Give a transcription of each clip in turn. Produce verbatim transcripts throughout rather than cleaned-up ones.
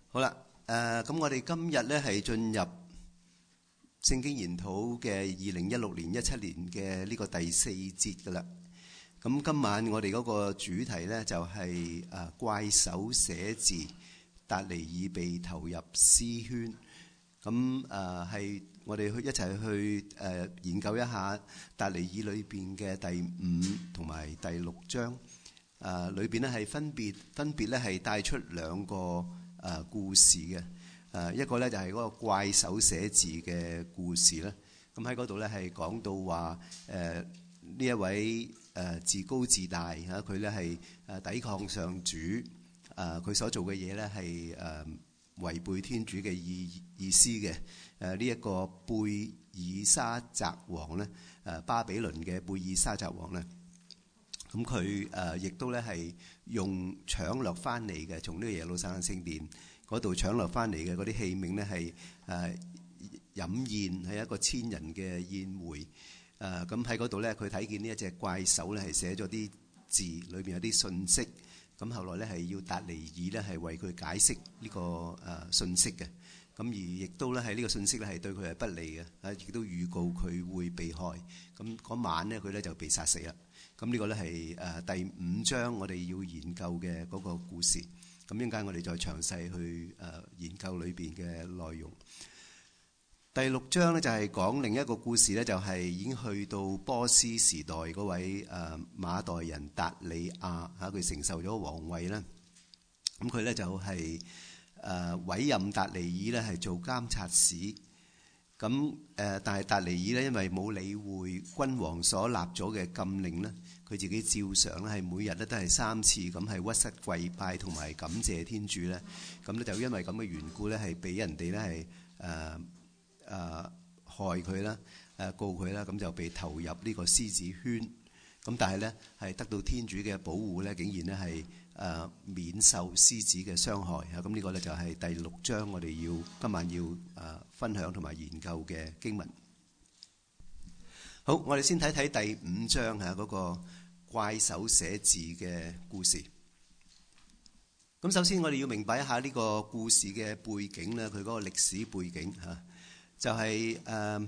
好啦，誒咁我哋今日咧係進入聖經研討嘅二零一六年一七年嘅呢個第四節㗎啦。咁今晚我哋嗰個主題咧就係誒怪手寫字，達尼爾被投入絲圈。咁誒係我哋去一齊去誒研究一下達尼爾裏邊嘅第五同埋第六章。誒裏邊咧係分別分別咧係帶出兩個誒故事嘅。誒一個咧就係嗰個怪手寫字嘅故事啦。咁喺嗰度咧係講到話誒呢一位誒自高自大嚇，佢咧係誒抵抗上主，誒佢所做嘅嘢咧係誒違背天主嘅意意思嘅。誒呢一個貝爾沙澤王咧，誒巴比倫嘅貝爾沙澤王咧，咁佢誒亦都咧係用搶掠翻嚟嘅，從呢個耶路撒冷聖殿嗰度搶掠翻嚟嘅嗰啲器皿咧係誒飲宴，係一個千人嘅宴會。誒咁喺嗰度咧，佢睇見呢一隻怪手咧係寫咗啲字，裏邊有啲信息。咁後來咧係要達尼爾咧係為佢解釋呢個誒信息嘅。咁而亦都咧係呢個信息咧係對佢係不利嘅，啊亦都預告佢會被害。咁嗰晚咧佢咧就被殺死啦。咁呢個咧係誒第五章我哋要研究嘅嗰個故事。咁一陣間我哋再詳細去誒研究裏邊嘅內容。第六章咧就係講另一個故事咧，就係已經去到波斯時代嗰位誒馬代人達里亞嚇，佢承受咗皇位啦。咁佢咧就係誒委任達尼爾咧係做監察使。咁誒，但係達尼爾咧因為冇理會君王所立咗嘅禁令咧，佢自己照常咧係每日咧都係三次咁係屈膝跪拜同埋感謝天主咧。咁咧就因為咁嘅緣故咧，係俾人哋咧係誒誒害佢啦，誒告佢啦，咁就被投入呢個獅子圈。咁但係咧係得到天主嘅保護咧，竟然咧係誒免受獅子嘅傷害嚇。咁呢個咧就係第六章我哋要今晚要誒分享同埋研究嘅經文。好，我哋先睇睇第五章嚇嗰個怪手寫字嘅故事。咁首先我哋要明白一下呢個故事嘅背景咧，佢嗰個歷史背景嚇，就係誒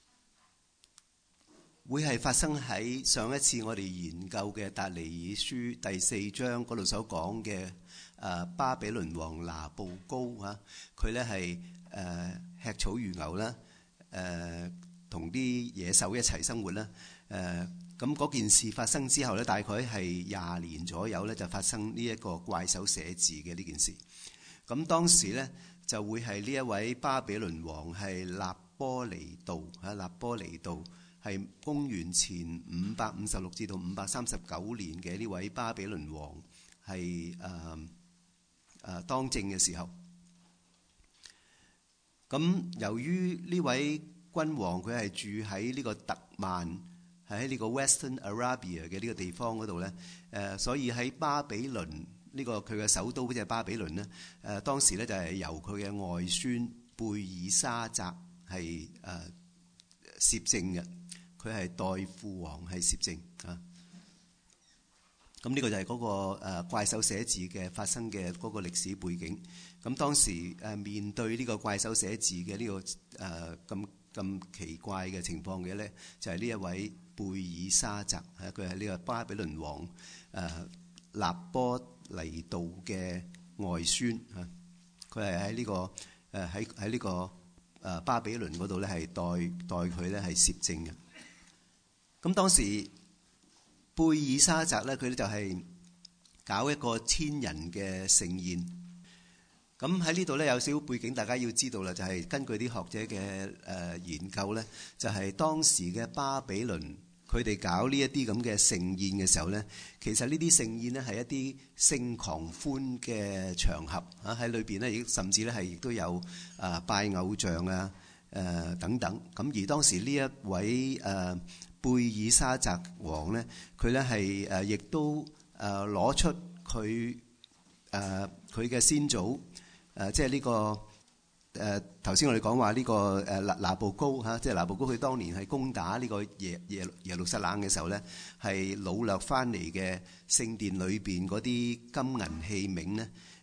會係發生喺上一次我哋研究嘅達尼爾書第四章嗰度所講嘅誒巴比倫王拿布高嚇，佢咧係誒吃草如牛啦，誒同啲野獸一齊生活啦，誒咁嗰件事發生之後咧，大概係廿年左右咧就發生呢一個怪手寫字嘅呢件事。咁當時咧就會係呢一位巴比倫王係納波尼度嚇，納波尼度係公元前五百五十六至到五百三十九年嘅呢位巴比倫王係誒誒當政嘅時候。咁由於呢位君王佢係住喺呢個特曼，係喺呢個 Western Arabia 嘅呢個地方嗰度咧，誒所以喺巴比倫呢個佢嘅首都即係巴比倫咧，誒當時咧就係由佢嘅外孫貝爾沙澤係誒攝政嘅，佢係代父王係攝政啊。咁呢個就係嗰個誒怪手寫字嘅發生嘅嗰個歷史背景。咁當時誒面對呢個怪手寫字嘅呢個誒咁咁奇怪嘅情況嘅咧，就係呢一位貝爾沙澤，係佢係呢個巴比倫王誒納波尼度嘅外孫嚇，佢係喺呢個誒喺喺呢個誒巴比倫嗰度咧係代代佢咧係攝政嘅。咁當時貝爾沙澤咧，佢咧就係搞一個千人嘅盛宴。咁喺呢度咧有少少背景，大家要知道啦，就係根據啲學者嘅誒研究咧，就係當時嘅巴比倫佢哋搞呢一啲咁嘅盛宴嘅時候咧，其實呢啲盛宴咧係一啲性狂歡嘅場合啊，喺裏邊咧亦甚至咧係亦都有啊拜偶像啊誒等等。咁而當時呢一位誒貝爾沙澤王咧，佢咧係誒亦都誒攞出佢誒佢嘅先祖誒，即係呢個誒頭先我哋講話呢個誒拿拿布高嚇，即係拿布高佢當年係攻打呢個耶耶耶路撒冷嘅時候咧，係擄掠翻嚟嘅聖殿裏邊嗰啲金銀器皿咧，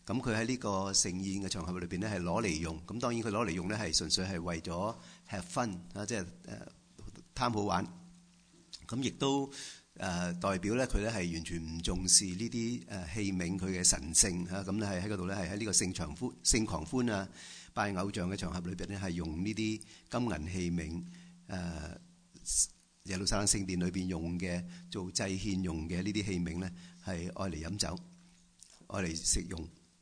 咁佢喺呢個盛宴嘅場合裏邊咧係攞嚟用。咁當然佢攞嚟用咧係純粹係為咗吃分啊，即係誒貪好玩。咁亦都誒、呃、代表咧佢咧係完全唔重視呢啲誒器皿佢嘅神聖嚇。咁咧係喺嗰度咧係喺呢個聖場歡聖狂歡啊拜偶像嘅場合裏邊咧係用呢啲金銀器皿誒。呃耶路撒冷聖殿裏邊用嘅做祭獻用嘅呢啲器皿咧，係愛嚟飲酒、愛嚟食用。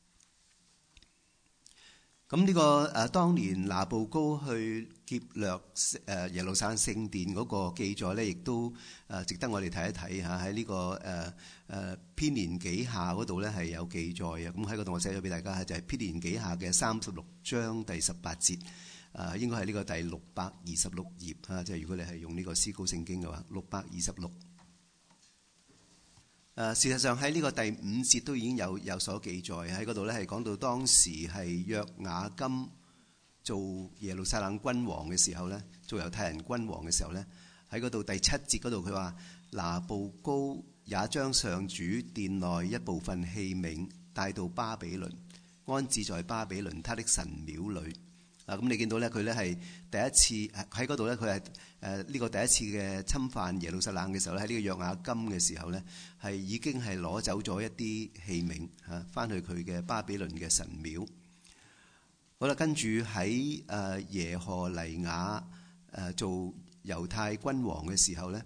咁呢、這個誒、呃、當年拿步高去劫掠誒、呃、耶路撒冷聖殿嗰個記載咧，亦都誒、呃、值得我哋睇一睇嚇。喺呢、這個誒誒、呃、編年紀下嗰度咧係有記載嘅。咁喺嗰度我寫咗俾大家，就係、是、編年紀下嘅三十六章第十八節。誒、呃、應該係呢個第六百二十六頁啊，即係如果你係用呢個思高聖經嘅話，六百二十六。誒事實上喺呢個第五節都已經有有所記載，喺嗰度咧係講到當時係約雅金做耶路撒冷君王嘅時候咧，做猶太人君王嘅時候咧，喺嗰度第七節嗰度佢話拿步高也將上主殿內一部分器皿帶到巴比倫，安置在巴比倫他的神廟裏。啊，咁你見到咧，佢咧係第一次喺嗰度咧，佢係誒呢個第一次嘅侵犯耶路撒冷嘅時候咧，喺呢個約雅金嘅時候咧，係已經係攞走咗一啲器皿嚇，翻去佢嘅巴比倫嘅神廟。好啦，跟住喺誒耶何尼雅誒做猶太君王嘅時候咧，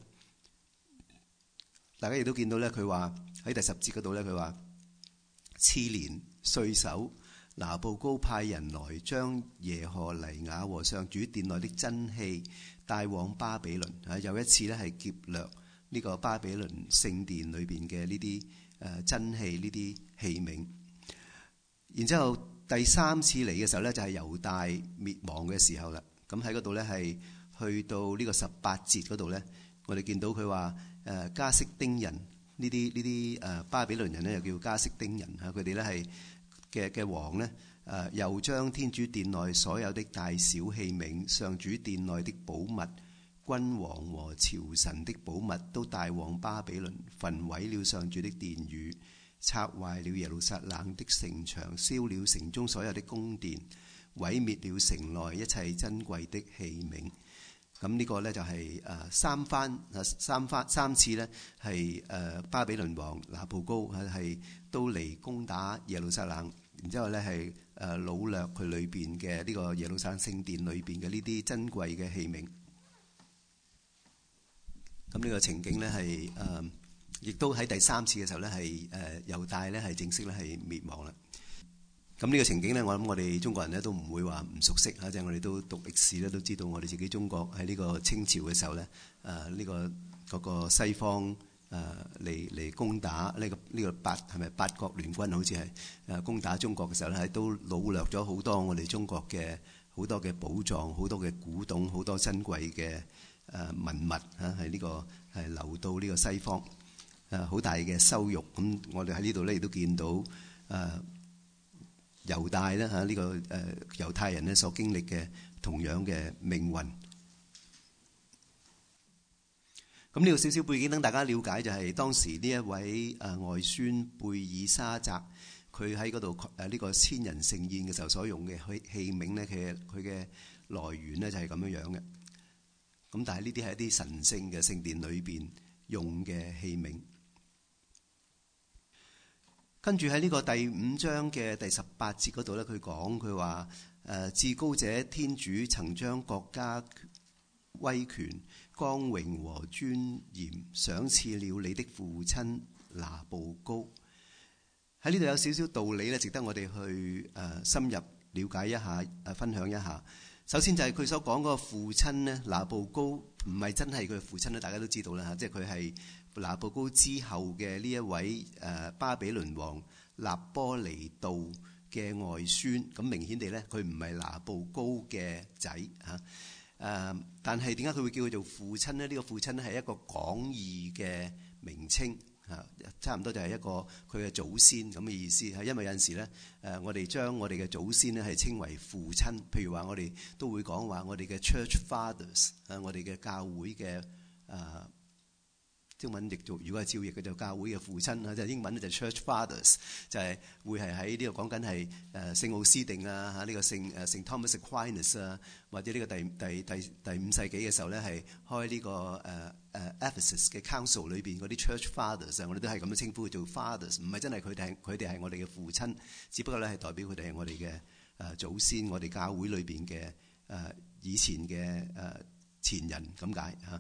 大家亦都見到咧，佢話喺第十節嗰度咧，佢話次年歲首。拿步高派人來將耶何尼雅和上主殿內的真器帶往巴比倫啊！又一次咧係劫掠呢個巴比倫聖殿裏邊嘅呢啲誒真器呢啲器皿。然之後第三次嚟嘅時候咧，就係猶大滅亡嘅時候啦。咁喺嗰度咧係去到呢個十八節嗰度咧，我哋見到佢話誒加色丁人呢啲呢啲誒巴比倫人咧又叫加色丁人嚇，佢哋咧係。嘅嘅王呢，誒又將天主殿內所有的大小器皿、上主殿內的寶物、君王和朝臣的寶物都帶往巴比倫，焚毀了上主的殿宇，拆壞了耶路撒冷的城牆，燒了城中所有的宮殿，毀滅了城內一切珍貴的器皿。咁呢個呢，就係誒三番誒三番三次呢，係誒巴比倫王拿步高係係都嚟攻打耶路撒冷，然之後呢，係誒擄掠佢裏邊嘅呢個耶路撒冷聖殿裏邊嘅呢啲珍貴嘅器皿。咁呢個情景呢，係誒，亦都喺第三次嘅時候呢，係誒猶大呢，係正式咧係滅亡啦。咁呢個情景呢，我諗我哋中國人呢都唔會話唔熟悉嚇，即係我哋都讀歷史咧都知道，我哋自己中國喺呢個清朝嘅時候呢，誒呢個嗰個西方誒嚟嚟攻打呢個呢個八係咪八國聯軍好似係誒攻打中國嘅時候呢，係都擄掠咗好多我哋中國嘅好多嘅寶藏、好多嘅古董、好多珍貴嘅誒文物嚇，係呢個係流到呢個西方誒好大嘅羞辱。咁我哋喺呢度呢亦都見到誒。猶大咧嚇呢個誒猶太人咧所經歷嘅同樣嘅命運。咁呢個少少背景等大家了解，就係當時呢一位誒外孫貝爾沙澤，佢喺嗰度誒呢個千人盛宴嘅時候所用嘅器器皿咧，其實佢嘅來源咧就係咁樣樣嘅。咁但係呢啲係一啲神聖嘅聖殿裏邊用嘅器皿。跟住喺呢個第五章嘅第十八節嗰度咧，佢講佢話誒至高者天主曾將國家威權、光榮和尊嚴賞賜了你的父親拿步高。喺呢度有少少道理咧，值得我哋去誒深入了解一下，誒分享一下。首先就係佢所講嗰個父親呢，拿步高唔係真係佢嘅父親咧，大家都知道啦嚇，即係佢係拿步高之後嘅呢一位誒巴比倫王納波尼度嘅外孫，咁明顯地咧，佢唔係拿步高嘅仔嚇。誒，但係點解佢會叫佢做父親呢？呢個父親咧係一個廣義嘅名稱嚇，差唔多就係一個佢嘅祖先咁嘅意思嚇。因為有陣時咧，誒我哋將我哋嘅祖先咧係稱為父親，譬如話我哋都會講話我哋嘅 Church Fathers 啊，我哋嘅教會嘅誒中文譯做，如果係照譯嘅就教會嘅父親啊，即係英文咧就 Church Fathers，就係會係喺呢個講緊係誒聖奧斯定啊嚇，呢個聖誒聖 Thomas Aquinas 啊，或者呢個第第第第五世紀嘅時候咧係開呢個誒誒 Ephesus 嘅 Council 裏邊嗰啲 Church Fathers 啊，我哋都係咁樣稱呼佢做 Fathers，唔係真係佢哋係佢哋係我哋嘅父親，只不過咧係代表佢哋係我哋嘅誒祖先，我哋教會裏邊嘅誒以前嘅誒前人咁解嚇。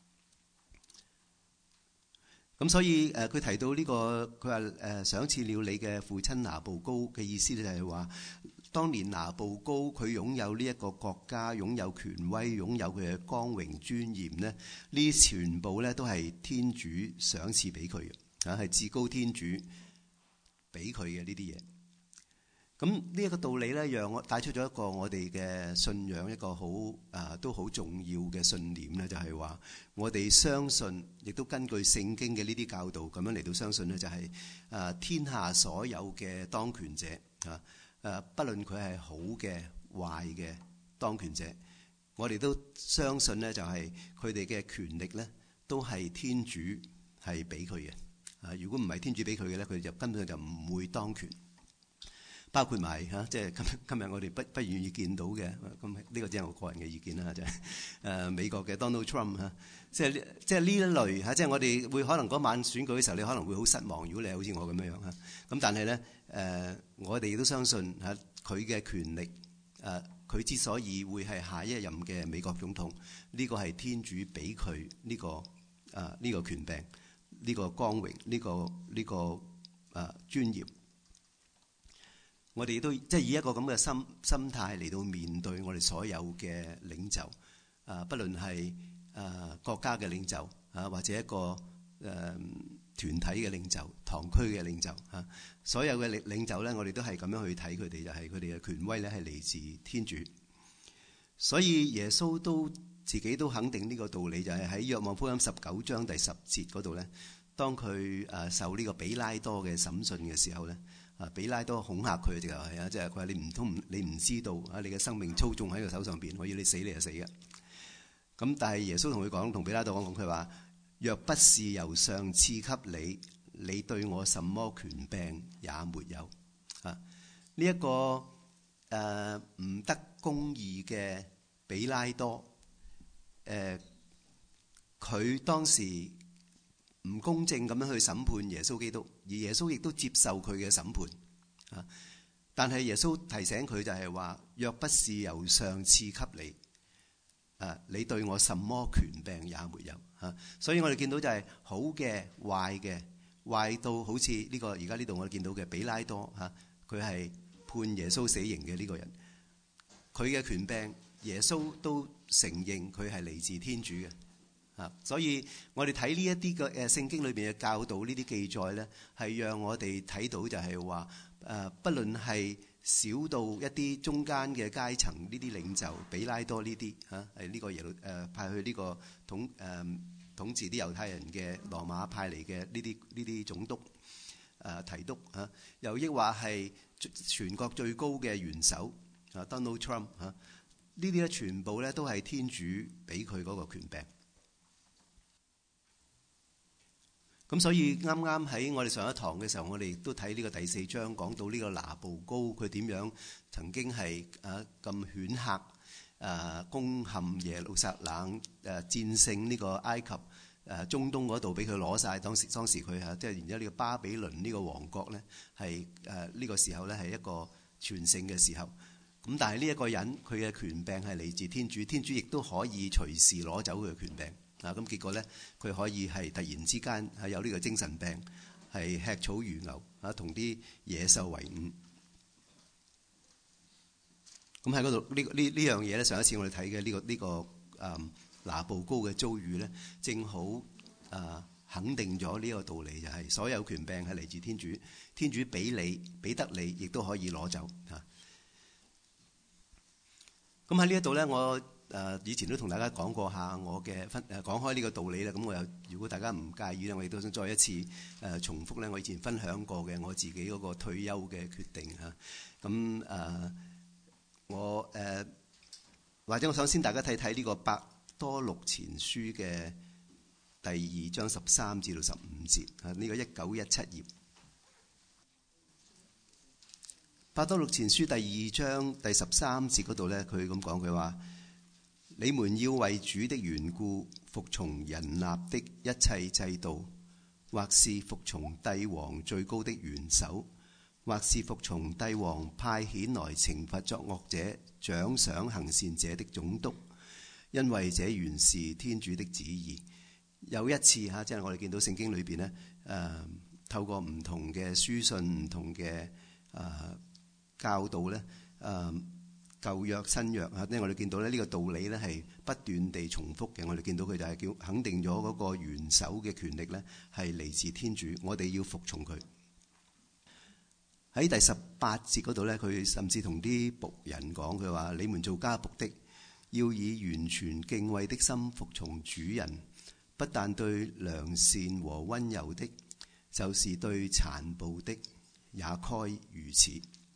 咁所以誒，佢、呃、提到呢、這個，佢話誒賞賜了你嘅父親拿步高嘅意思咧，就係話當年拿步高佢擁有呢一個國家，擁有權威，擁有佢嘅光榮尊嚴咧，呢全部咧都係天主賞賜俾佢嘅，啊係至高天主俾佢嘅呢啲嘢。咁呢一個道理咧，讓我帶出咗一個我哋嘅信仰，一個好啊都好重要嘅信念咧，就係話我哋相信，亦都根據聖經嘅呢啲教導咁樣嚟到相信咧，就係啊天下所有嘅當權者啊誒，不論佢係好嘅壞嘅當權者，我哋都相信咧，就係佢哋嘅權力咧，都係天主係俾佢嘅啊。如果唔係天主俾佢嘅咧，佢就根本就唔會當權。包括埋嚇，即係今今日我哋不不願意見到嘅，咁呢個只係我個人嘅意見啦，就係誒美國嘅 Donald Trump 嚇，即係即係呢一類嚇，即係我哋會可能嗰晚選舉嘅時候，你可能會好失望，如果你係好似我咁樣樣嚇，咁但係咧誒，我哋都相信嚇佢嘅權力誒，佢之所以會係下一任嘅美國總統，呢個係天主俾佢呢個誒呢個權柄、呢個光榮、呢個呢個誒尊嚴。我哋都即係以一個咁嘅心心態嚟到面對我哋所有嘅領袖，啊，不論係誒國家嘅領袖啊，或者一個誒團體嘅領袖、堂區嘅領袖啊，所有嘅領領袖咧，我哋都係咁樣去睇佢哋，就係佢哋嘅權威咧係嚟自天主。所以耶穌都自己都肯定呢個道理，就係喺《若望福音》十九章第十節嗰度咧，當佢誒受呢個比拉多嘅審訊嘅時候咧。啊！比拉多恐嚇佢，就係啊，即係佢話你唔通你唔知道啊？你嘅生命操縱喺個手上邊，我要你死你就死嘅。咁但係耶穌同佢講，同比拉多講講，佢話：若不是由上賜給你，你對我什麼權柄也沒有。啊！呢、這、一個誒唔、呃、得公義嘅比拉多，誒、呃、佢當時唔公正咁樣去審判耶穌基督，而耶穌亦都接受佢嘅審判啊！但係耶穌提醒佢就係話：若不是由上賜給你，啊，你對我什麼權柄也沒有啊！所以我哋見到就係好嘅、壞嘅，壞到好似呢個而家呢度我哋見到嘅比拉多嚇，佢係判耶穌死刑嘅呢個人，佢嘅權柄耶穌都承認佢係嚟自天主嘅。所以我哋睇呢一啲嘅誒聖經裏邊嘅教導，呢啲記載咧，係讓我哋睇到就係話誒，不論係小到一啲中間嘅階層，呢啲領袖，比拉多呢啲嚇，係呢個耶路誒派去呢個統誒、呃、統治啲猶太人嘅羅馬派嚟嘅呢啲呢啲總督誒、呃、提督嚇，又抑或係全國最高嘅元首啊 Donald Trump 嚇，呢啲咧全部咧都係天主俾佢嗰個權柄。咁所以啱啱喺我哋上一堂嘅時候，我哋都睇呢個第四章，講到呢個拿步高佢點樣曾經係啊咁顯赫啊攻陷耶路撒冷，誒戰勝呢個埃及誒中東嗰度，俾佢攞晒。當時當時佢嚇即係然之後呢個巴比倫呢個王國咧係誒呢個時候咧係一個全盛嘅時候。咁但係呢一個人佢嘅權柄係嚟自天主，天主亦都可以隨時攞走佢嘅權柄。啊！咁結果咧，佢可以係突然之間係有呢個精神病，係吃草如牛啊，同啲野獸為伍。咁喺嗰度呢呢呢樣嘢咧，上一次我哋睇嘅呢個呢、呢個誒、嗯、拿步高嘅遭遇咧，正好誒、呃、肯定咗呢個道理，就係、是、所有權柄係嚟自天主，天主俾你俾得你，亦都可以攞走嚇。咁喺呢一度咧，我。誒以前都同大家講過下我嘅分誒講開呢個道理啦，咁我又如果大家唔介意咧，我亦都想再一次誒重複咧我以前分享過嘅我自己嗰個退休嘅決定嚇。咁誒我誒或者我想先大家睇睇呢個伯多祿前書嘅第二章十三至到十五節啊，呢個一九一七頁。伯多祿前書第二章第十三節嗰度咧，佢咁講，佢話：你們要為主的緣故服從人立的一切制度，或是服從帝王最高的元首，或是服從帝王派遣來懲罰作惡者、獎賞行善者的總督，因為這原是天主的旨意。有一次嚇，即係我哋見到聖經裏邊咧，誒透過唔同嘅書信、唔同嘅誒教導咧，誒舊約新約嚇，因為我哋見到咧呢個道理咧係不斷地重複嘅。我哋見到佢就係叫肯定咗嗰個元首嘅權力咧係嚟自天主，我哋要服從佢。喺第十八節嗰度咧，佢甚至同啲僕人講，佢話：你們做家僕的，要以完全敬畏的心服從主人，不但對良善和溫柔的，就是對殘暴的也該如此。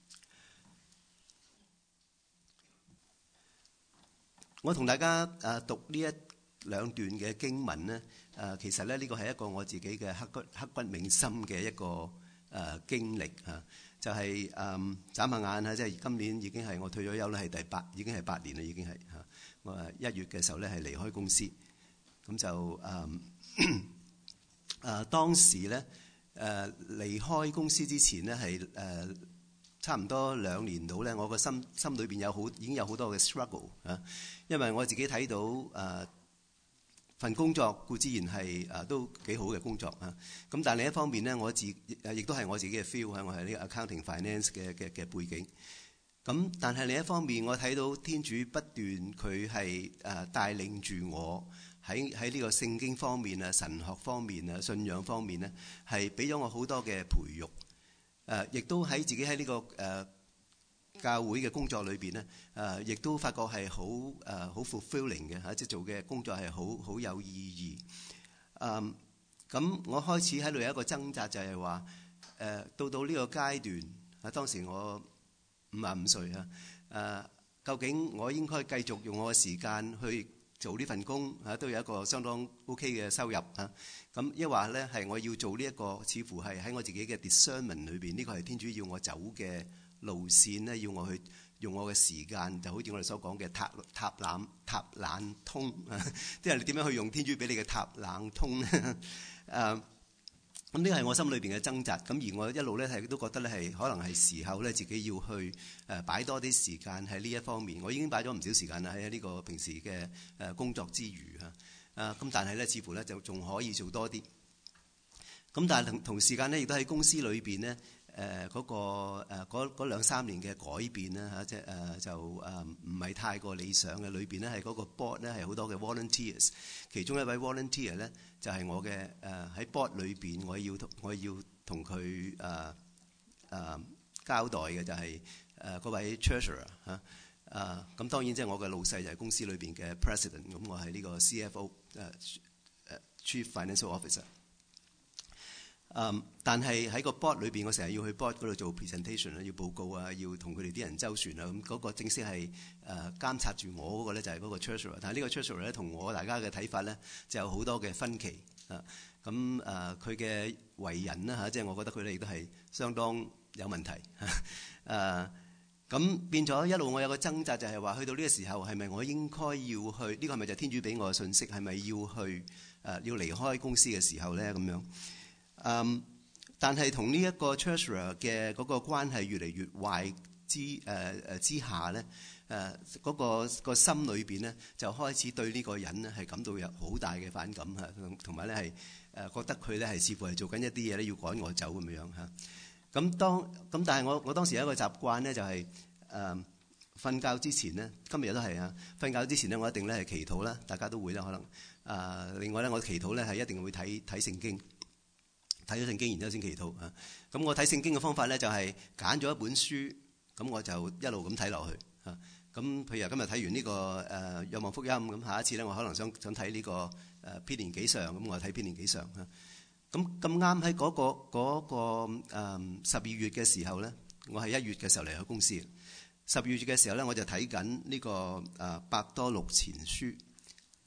我同大家誒讀呢一兩段嘅經文呢，誒其實咧呢個係一個我自己嘅刻骨刻骨銘心嘅一個誒經歷嚇。就係誒眨下眼嚇，即係今年已經係我退咗休咧，係第八，已經係八年啦，已經係嚇。我誒一月嘅時候咧係離開公司，咁就誒誒、嗯啊、當時咧誒、呃、離開公司之前咧係誒差唔多兩年到咧，我個心心裏邊有好已經有好多嘅 struggle 啊，因為我自己睇到誒。呃份工作固之然係誒都幾好嘅工作啊，咁但係另一方面咧，我自誒亦都係我自己嘅 feel 啊，我係呢個 accounting finance 嘅嘅嘅背景。咁但係另一方面，我睇到天主不斷佢係誒帶領住我喺喺呢個聖經方面啊、神學方面啊、信仰方面咧，係俾咗我好多嘅培育。誒，亦都喺自己喺呢個誒教會嘅工作裏邊咧，誒亦都發覺係好誒好 fulfilling 嘅嚇，即係做嘅工作係好好有意義。誒，咁我開始喺度有一個掙扎，就係話誒到到呢個階段啊，當時我五十五歲啊，誒究竟我應該繼續用我嘅時間去做呢份工嚇，都有一個相當 OK 嘅收入嚇。咁抑或咧係我要做呢一個，似乎係喺我自己嘅 discernment 裏邊，呢個係天主要我走嘅路線咧，要我去用我嘅時間，就好似我哋所講嘅塔塔冷塔冷通啊，即係你點樣去用天主俾你嘅塔冷通咧？誒，咁呢個係我心裏邊嘅掙扎。咁而我一路咧係都覺得咧係可能係時候咧自己要去誒擺多啲時間喺呢一方面。我已經擺咗唔少時間啦喺呢個平時嘅誒工作之餘嚇。誒咁但係咧似乎咧就仲可以做多啲。咁但係同同時間咧亦都喺公司裏邊咧。誒嗰、呃那個誒嗰嗰兩三年嘅改變啦嚇，即係誒就誒唔係太過理想嘅。裏邊咧係嗰個 board 咧係好多嘅 volunteers，其中一位 volunteer 咧就係、是、我嘅誒喺 board 裏邊，我要同我要同佢誒誒交代嘅就係誒嗰位 treasurer 嚇誒咁當然即係我嘅老細就係公司裏邊嘅 president，咁我係呢個 C F O 誒、uh, 誒 Chief Financial Officer。嗯，但係喺個 board 裏邊，我成日要去 board 嗰度做 presentation 啊，要報告啊，要同佢哋啲人周旋啊。咁、那、嗰個正式係誒監察住我嗰個咧，就係嗰個 treasurer。但係呢個 treasurer 咧，同我大家嘅睇法咧，就有好多嘅分歧啊。咁誒，佢嘅為人啦嚇，即係我覺得佢哋亦都係相當有問題誒。咁變咗一路，我有個掙扎，就係話去到呢個時候，係咪我應該要去？呢、這個係咪就係天主俾我嘅信息？係咪要去誒、呃、要離開公司嘅時候咧？咁樣。嗯，但係同呢一個 treasurer 嘅嗰個關係越嚟越壞之誒誒、呃、之下咧，誒、呃、嗰、那個、那個心裏邊咧就開始對呢個人咧係感到有好大嘅反感嚇，同埋咧係誒覺得佢咧係似乎係做緊一啲嘢咧要趕我走咁樣嚇。咁當咁但係我我當時有一個習慣咧就係誒瞓覺之前咧，今日都係啊，瞓覺之前咧我一定咧係祈禱啦，大家都會啦可能。誒、呃、另外咧我祈禱咧係一定會睇睇聖經。睇咗聖經，然之後先祈禱啊！咁我睇聖經嘅方法咧，就係揀咗一本書，咁我就一路咁睇落去啊！咁譬如今日睇完呢個誒《若望福音》，咁下一次咧，我可能想想睇呢個誒《編年紀上》，咁我睇《編年紀上》啊！咁咁啱喺嗰個嗰個誒十二月嘅時候咧，我係一月嘅時候嚟去公司。十二月嘅時候咧，我就睇緊呢個誒《伯多祿前書》啊！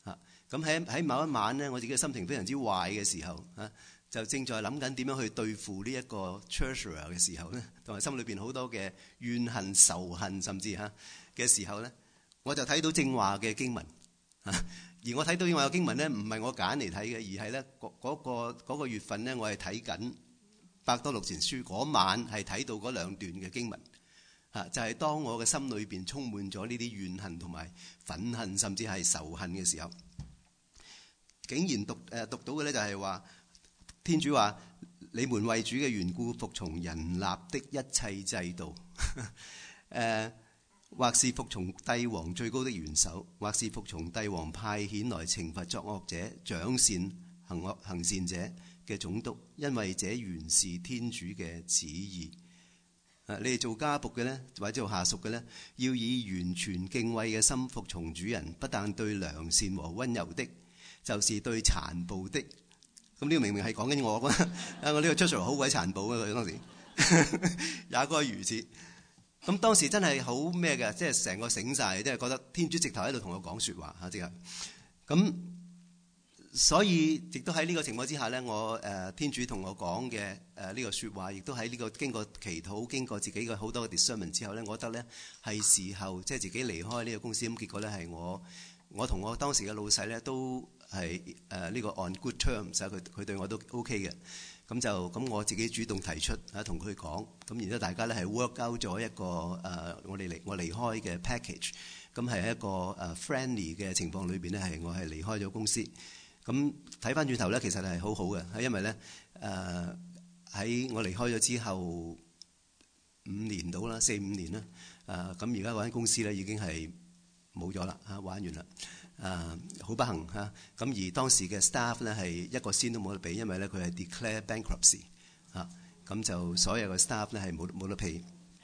咁喺喺某一晚咧，我自己嘅心情非常之壞嘅時候啊，就正在諗緊點樣去對付呢一個 treasurer 嘅時候咧，同埋心裏邊好多嘅怨恨、仇恨，甚至嚇嘅時候咧，我就睇到正話嘅經文啊。而我睇到正話嘅經文咧，唔係我揀嚟睇嘅，而係咧嗰嗰個嗰個月份咧，我係睇緊伯多祿前書嗰晚係睇到嗰兩段嘅經文啊，就係當我嘅心裏邊充滿咗呢啲怨恨同埋憤恨，甚至係仇恨嘅時候。竟然讀誒讀到嘅咧就係話，天主話：你們為主嘅緣故，服從人立的一切制度，誒、呃，或是服從帝王最高的元首，或是服從帝王派遣來懲罰作惡者、賞善行惡行善者嘅總督，因為這原是天主嘅旨意。誒，你哋做家僕嘅呢，或者做下屬嘅呢，要以完全敬畏嘅心服從主人，不但對良善和溫柔的，就是對殘暴的。咁呢個明明係講緊我㗎，啊！我呢個出場好鬼殘暴啊！佢當時也該如此。咁當時真係好咩嘅，即係成個醒晒，即係覺得天主直頭喺度同我講説話嚇，即係咁。所以亦都喺呢個情況之下咧，我誒天主同我講嘅誒呢個説話，亦都喺呢個經過祈禱、經過自己嘅好多嘅 discernment 之後咧，我覺得咧係時候即係自己離開呢個公司。咁結果咧係我我同我當時嘅老細咧都係誒呢個 on good terms，佢佢對我都 OK 嘅。咁就咁我自己主動提出啊，同佢講。咁然之後大家咧係 work out 咗一個誒、呃、我哋離我離開嘅 package。咁係一個誒 friendly 嘅情況裏邊咧，係我係離開咗公司。咁睇翻轉頭咧，其實係好好嘅，係因為咧誒喺我離開咗之後五年到啦，四五年啦。誒咁而家嗰間公司咧已經係冇咗啦，嚇玩完啦。誒好不幸嚇。咁而當時嘅 staff 咧係一個仙都冇得俾，因為咧佢係 declare bankruptcy 嚇。咁就所有嘅 staff 咧係冇冇得俾。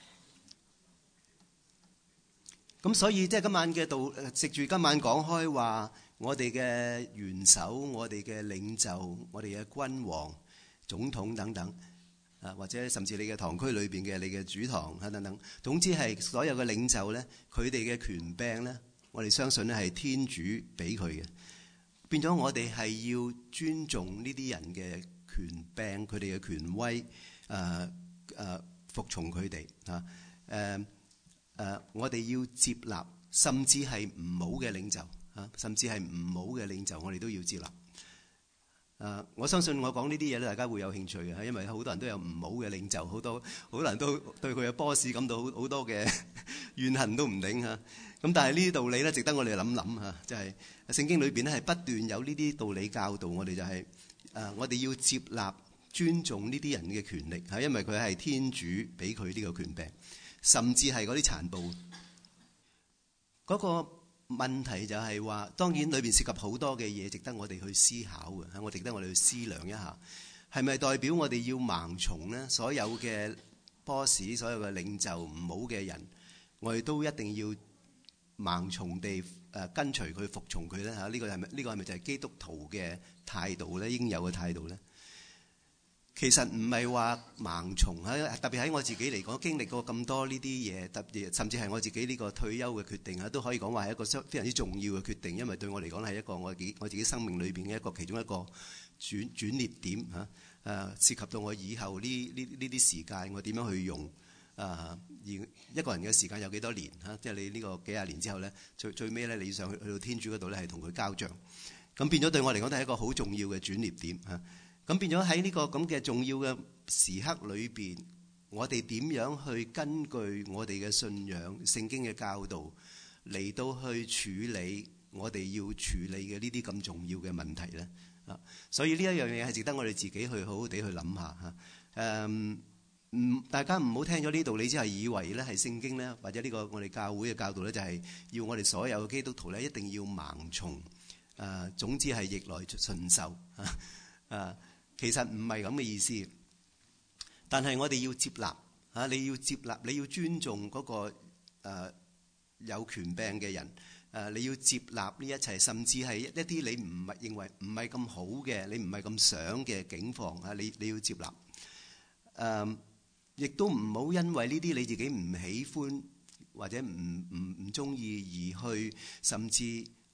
咁所以即係今晚嘅道食住今晚講開話。我哋嘅元首、我哋嘅領袖、我哋嘅君王、總統等等，啊或者甚至你嘅堂區裏邊嘅你嘅主堂啊等等，總之係所有嘅領袖咧，佢哋嘅權柄咧，我哋相信咧係天主俾佢嘅，變咗我哋係要尊重呢啲人嘅權柄，佢哋嘅權威，誒、呃、誒、呃、服從佢哋啊，誒、呃、誒、呃，我哋要接納，甚至係唔好嘅領袖。啊，甚至係唔好嘅領袖，我哋都要接納。啊，我相信我講呢啲嘢咧，大家會有興趣嘅，因為好多人都有唔好嘅領袖，好多好多人都對佢嘅 boss 感到好好多嘅怨恨都唔定嚇。咁但係呢啲道理咧，值得我哋諗諗嚇，就係聖經裏邊咧係不斷有呢啲道理教導我哋，就係誒我哋要接納、尊重呢啲人嘅權力嚇，因為佢係天主俾佢呢個權柄，甚至係嗰啲殘暴嗰個。問題就係話，當然裏邊涉及好多嘅嘢，值得我哋去思考嘅。我值得我哋去思量一下，係咪代表我哋要盲從呢？所有嘅 boss、所有嘅領袖唔好嘅人，我哋都一定要盲從地誒跟隨佢、服從佢咧嚇？呢個係咪呢個係咪就係基督徒嘅態度咧？應有嘅態度咧？其實唔係話盲從啊，特別喺我自己嚟講，經歷過咁多呢啲嘢，特別甚至係我自己呢個退休嘅決定啊，都可以講話係一個非常之重要嘅決定，因為對我嚟講係一個我自己我自己生命裏邊嘅一個其中一個轉轉捩點嚇。誒涉及到我以後呢呢呢啲時間，我點樣去用啊？而一個人嘅時間有幾多年嚇？即係你呢個幾廿年之後咧，最最尾咧，你上去去到天主嗰度咧，係同佢交賬。咁變咗對我嚟講都係一個好重要嘅轉捩點嚇。咁變咗喺呢個咁嘅重要嘅時刻裏邊，我哋點樣去根據我哋嘅信仰、聖經嘅教導嚟到去處理我哋要處理嘅呢啲咁重要嘅問題咧？啊，所以呢一樣嘢係值得我哋自己去好好地去諗下嚇。誒，唔大家唔好聽咗呢道理之後以為咧係聖經咧，或者呢個我哋教會嘅教導咧，就係要我哋所有嘅基督徒咧一定要盲從。誒，總之係逆來順受啊！誒。其實唔係咁嘅意思，但係我哋要接納嚇，你要接納，你要尊重嗰個誒有權柄嘅人誒，你要接納呢一切，甚至係一啲你唔係認為唔係咁好嘅，你唔係咁想嘅境況嚇，你你要接納誒，亦都唔好因為呢啲你自己唔喜歡或者唔唔唔中意而去，甚至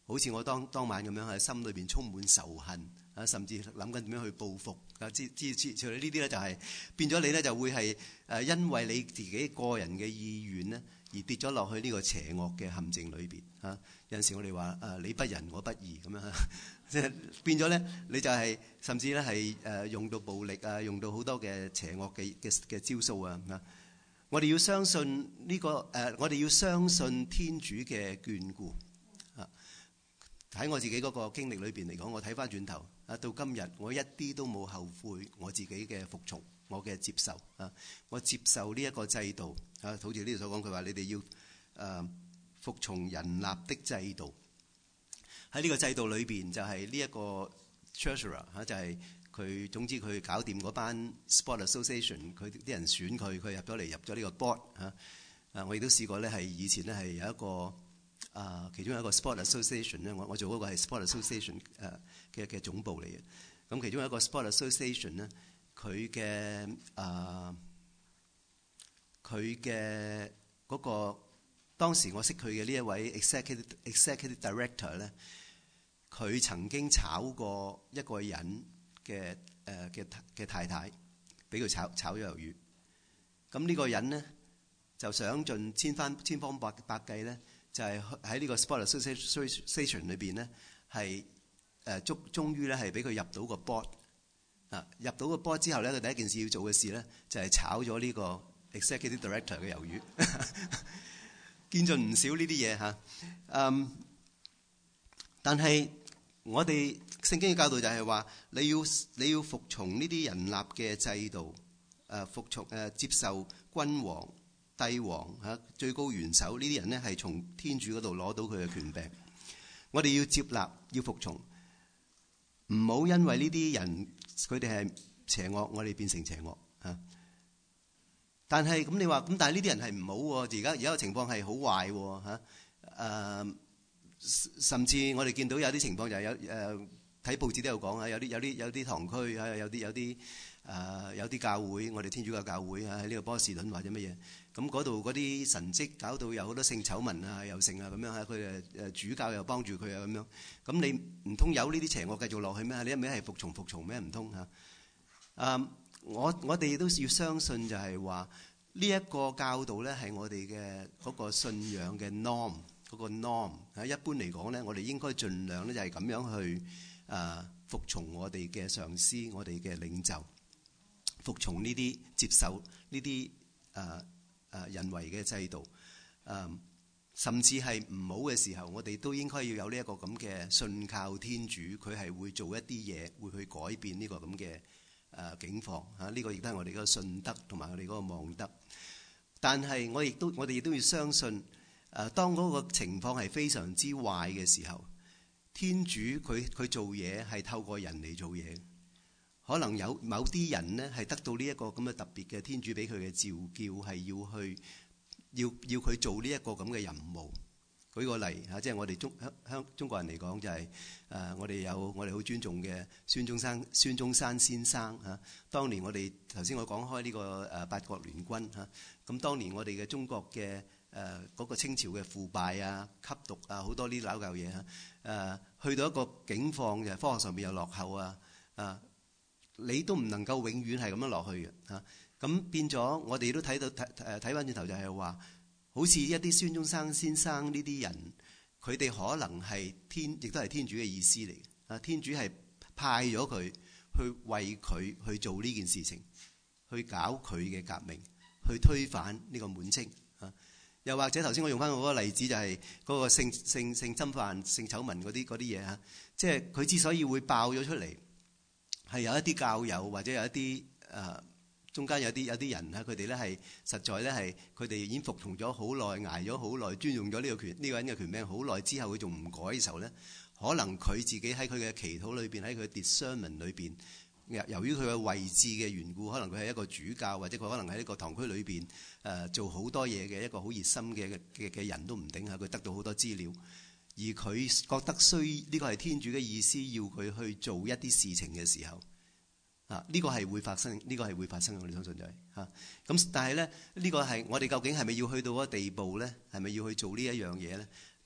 好似我當當晚咁樣喺心裏邊充滿仇恨啊，甚至諗緊點樣去報復啊，之之之之類呢啲咧就係變咗你咧就會係誒因為你自己個人嘅意願咧而跌咗落去呢個邪惡嘅陷阱裏邊啊。有陣時我哋話誒你不仁我不義咁樣，即係變咗咧你就係甚至咧係誒用到暴力啊，用到好多嘅邪惡嘅嘅嘅招數啊。我哋要相信呢個誒，我哋要相信天主嘅眷顧啊！喺我自己嗰個經歷裏邊嚟講，我睇翻轉頭啊，到今日我一啲都冇後悔我自己嘅服從，我嘅接受啊！我接受呢一個制度啊，好似呢度所講，佢話你哋要誒服從人立的制度。喺呢個制度裏邊就係呢一個 treasurer 嚇，就係。佢總之佢搞掂嗰班 sport association， 佢啲人選佢，佢入咗嚟入咗呢個 board 嚇。啊，我亦都試過咧，係以前咧係有一個啊，其中有一個 sport association 咧，我我做嗰個係 sport association 誒嘅嘅總部嚟嘅。咁其中有一個 sport association 咧，佢嘅啊，佢嘅嗰個當時我識佢嘅呢一位 executive executive director 咧，佢曾經炒過一個人嘅誒嘅嘅太太，俾佢炒炒咗魷魚。咁呢個人咧就想盡千番千方百百計咧，就係喺呢個 sport association 裏邊咧，係誒終終於咧係俾佢入到個 board 啊！入到個 board 之後咧，佢第一件事要做嘅事咧，就係炒咗呢個 executive director 嘅魷魚。見盡唔少呢啲嘢嚇，嗯，但係我哋聖經嘅教導就係話，你要你要服從呢啲人立嘅制度，誒服從誒接受君王、帝王嚇最高元首呢啲人咧，係從天主嗰度攞到佢嘅權柄。我哋要接納，要服從，唔好因為呢啲人佢哋係邪惡，我哋變成邪惡嚇。但係咁你話咁，但係呢啲人係唔好喎。而家而家嘅情況係好壞喎嚇。誒，甚至我哋見到有啲情況就係有誒睇報紙都有講啊，有啲有啲有啲堂區啊，有啲有啲誒有啲教會，我哋天主教教會啊喺呢個波士頓或者乜嘢，咁嗰度嗰啲神蹟搞到有好多性醜聞啊，又成啊咁樣嚇，佢誒誒主教又幫住佢啊咁樣。咁你唔通有呢啲邪惡繼續落去咩？你一味係服從服從咩？唔通嚇？誒。我我哋都要相信就係話呢一個教導咧係我哋嘅嗰個信仰嘅 norm 嗰個 norm 啊。一般嚟講咧，我哋應該盡量咧就係咁樣去誒服從我哋嘅上司、我哋嘅領袖，服從呢啲接受呢啲誒誒人為嘅制度誒，甚至係唔好嘅時候，我哋都應該要有呢一個咁嘅信靠天主，佢係會做一啲嘢，會去改變呢個咁嘅誒境況嚇，呢個亦都係我哋嗰個信德同埋我哋嗰個望德。但係我亦都我哋亦都要相信，誒當嗰個情況係非常之壞嘅時候，天主佢佢做嘢係透過人嚟做嘢。可能有某啲人呢係得到呢一個咁嘅特別嘅天主俾佢嘅召叫，係要去要要佢做呢一個咁嘅任務。舉個例嚇，即係我哋中香香中國人嚟講就係、是、誒，我哋有我哋好尊重嘅孫中山孫中山先生嚇。當年我哋頭先我講開呢個誒八國聯軍嚇，咁當年我哋嘅中國嘅誒嗰個清朝嘅腐敗啊、吸毒啊好多呢啲撈舊嘢嚇，誒去到一個境況就係科學上面又落後啊啊，你都唔能夠永遠係咁樣落去嘅嚇。咁變咗我哋都睇到睇誒睇翻轉頭就係話，好似一啲孫中山先生呢啲人，佢哋可能係天，亦都係天主嘅意思嚟嘅。啊，天主係派咗佢去為佢去做呢件事情，去搞佢嘅革命，去推翻呢個滿清。啊，又或者頭先我用翻我嗰個例子，就係嗰個性性性侵犯、性醜聞嗰啲嗰啲嘢嚇，即係佢之所以會爆咗出嚟，係有一啲教友或者有一啲誒。呃中間有啲有啲人啊，佢哋咧係實在咧係佢哋已經服從咗好耐，捱咗好耐，尊重咗呢個權呢、呢個人嘅權柄好耐之後，佢仲唔改嘅時候咧，可能佢自己喺佢嘅祈禱裏邊，喺佢嘅 discernment 裏邊，由於佢嘅位置嘅緣故，可能佢係一個主教，或者佢可能喺呢個堂區裏邊誒做好多嘢嘅一個好熱心嘅嘅嘅人都唔定嚇，佢得到好多資料，而佢覺得需呢、呢個係天主嘅意思，要佢去做一啲事情嘅時候。啊！呢個係會發生，呢個係會發生嘅，我哋相信就係嚇。咁但係咧，呢個係我哋究竟係咪要去到嗰個地步咧？係咪要去做呢一樣嘢咧？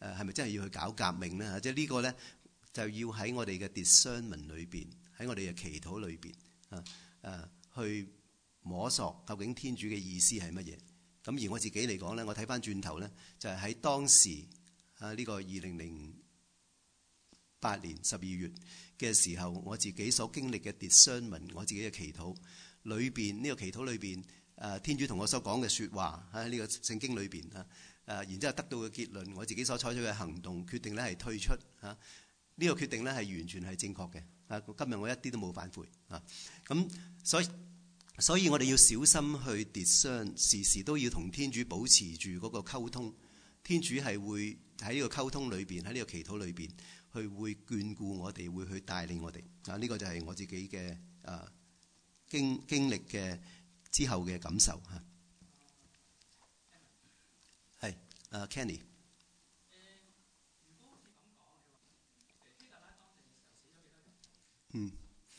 誒係咪真係要去搞革命咧？即係呢個咧就要喺我哋嘅 discernment 裏邊，喺我哋嘅祈禱裏邊啊誒去摸索究竟天主嘅意思係乜嘢。咁而我自己嚟講咧，我睇翻轉頭咧，就係喺當時啊呢個二零零八年十二月嘅時候，我自己所經歷嘅 discernment， 我自己嘅祈禱裏邊，呢個祈禱裏邊，誒天主同我所講嘅説話喺呢個聖經裏邊啊，誒然之後得到嘅結論，我自己所採取嘅行動決定咧係退出嚇，呢個決定咧係完全係正確嘅啊！今日我一啲都冇反悔啊！咁所以所以我哋要小心去 discern， 時時都要同天主保持住嗰個溝通。天主係會喺呢個溝通裏邊，喺呢個祈禱裏邊，去會眷顧我哋，會去帶領我哋啊！呢個就係我自己嘅誒經經歷嘅之後嘅感受嚇。係誒 Kenny。嗯。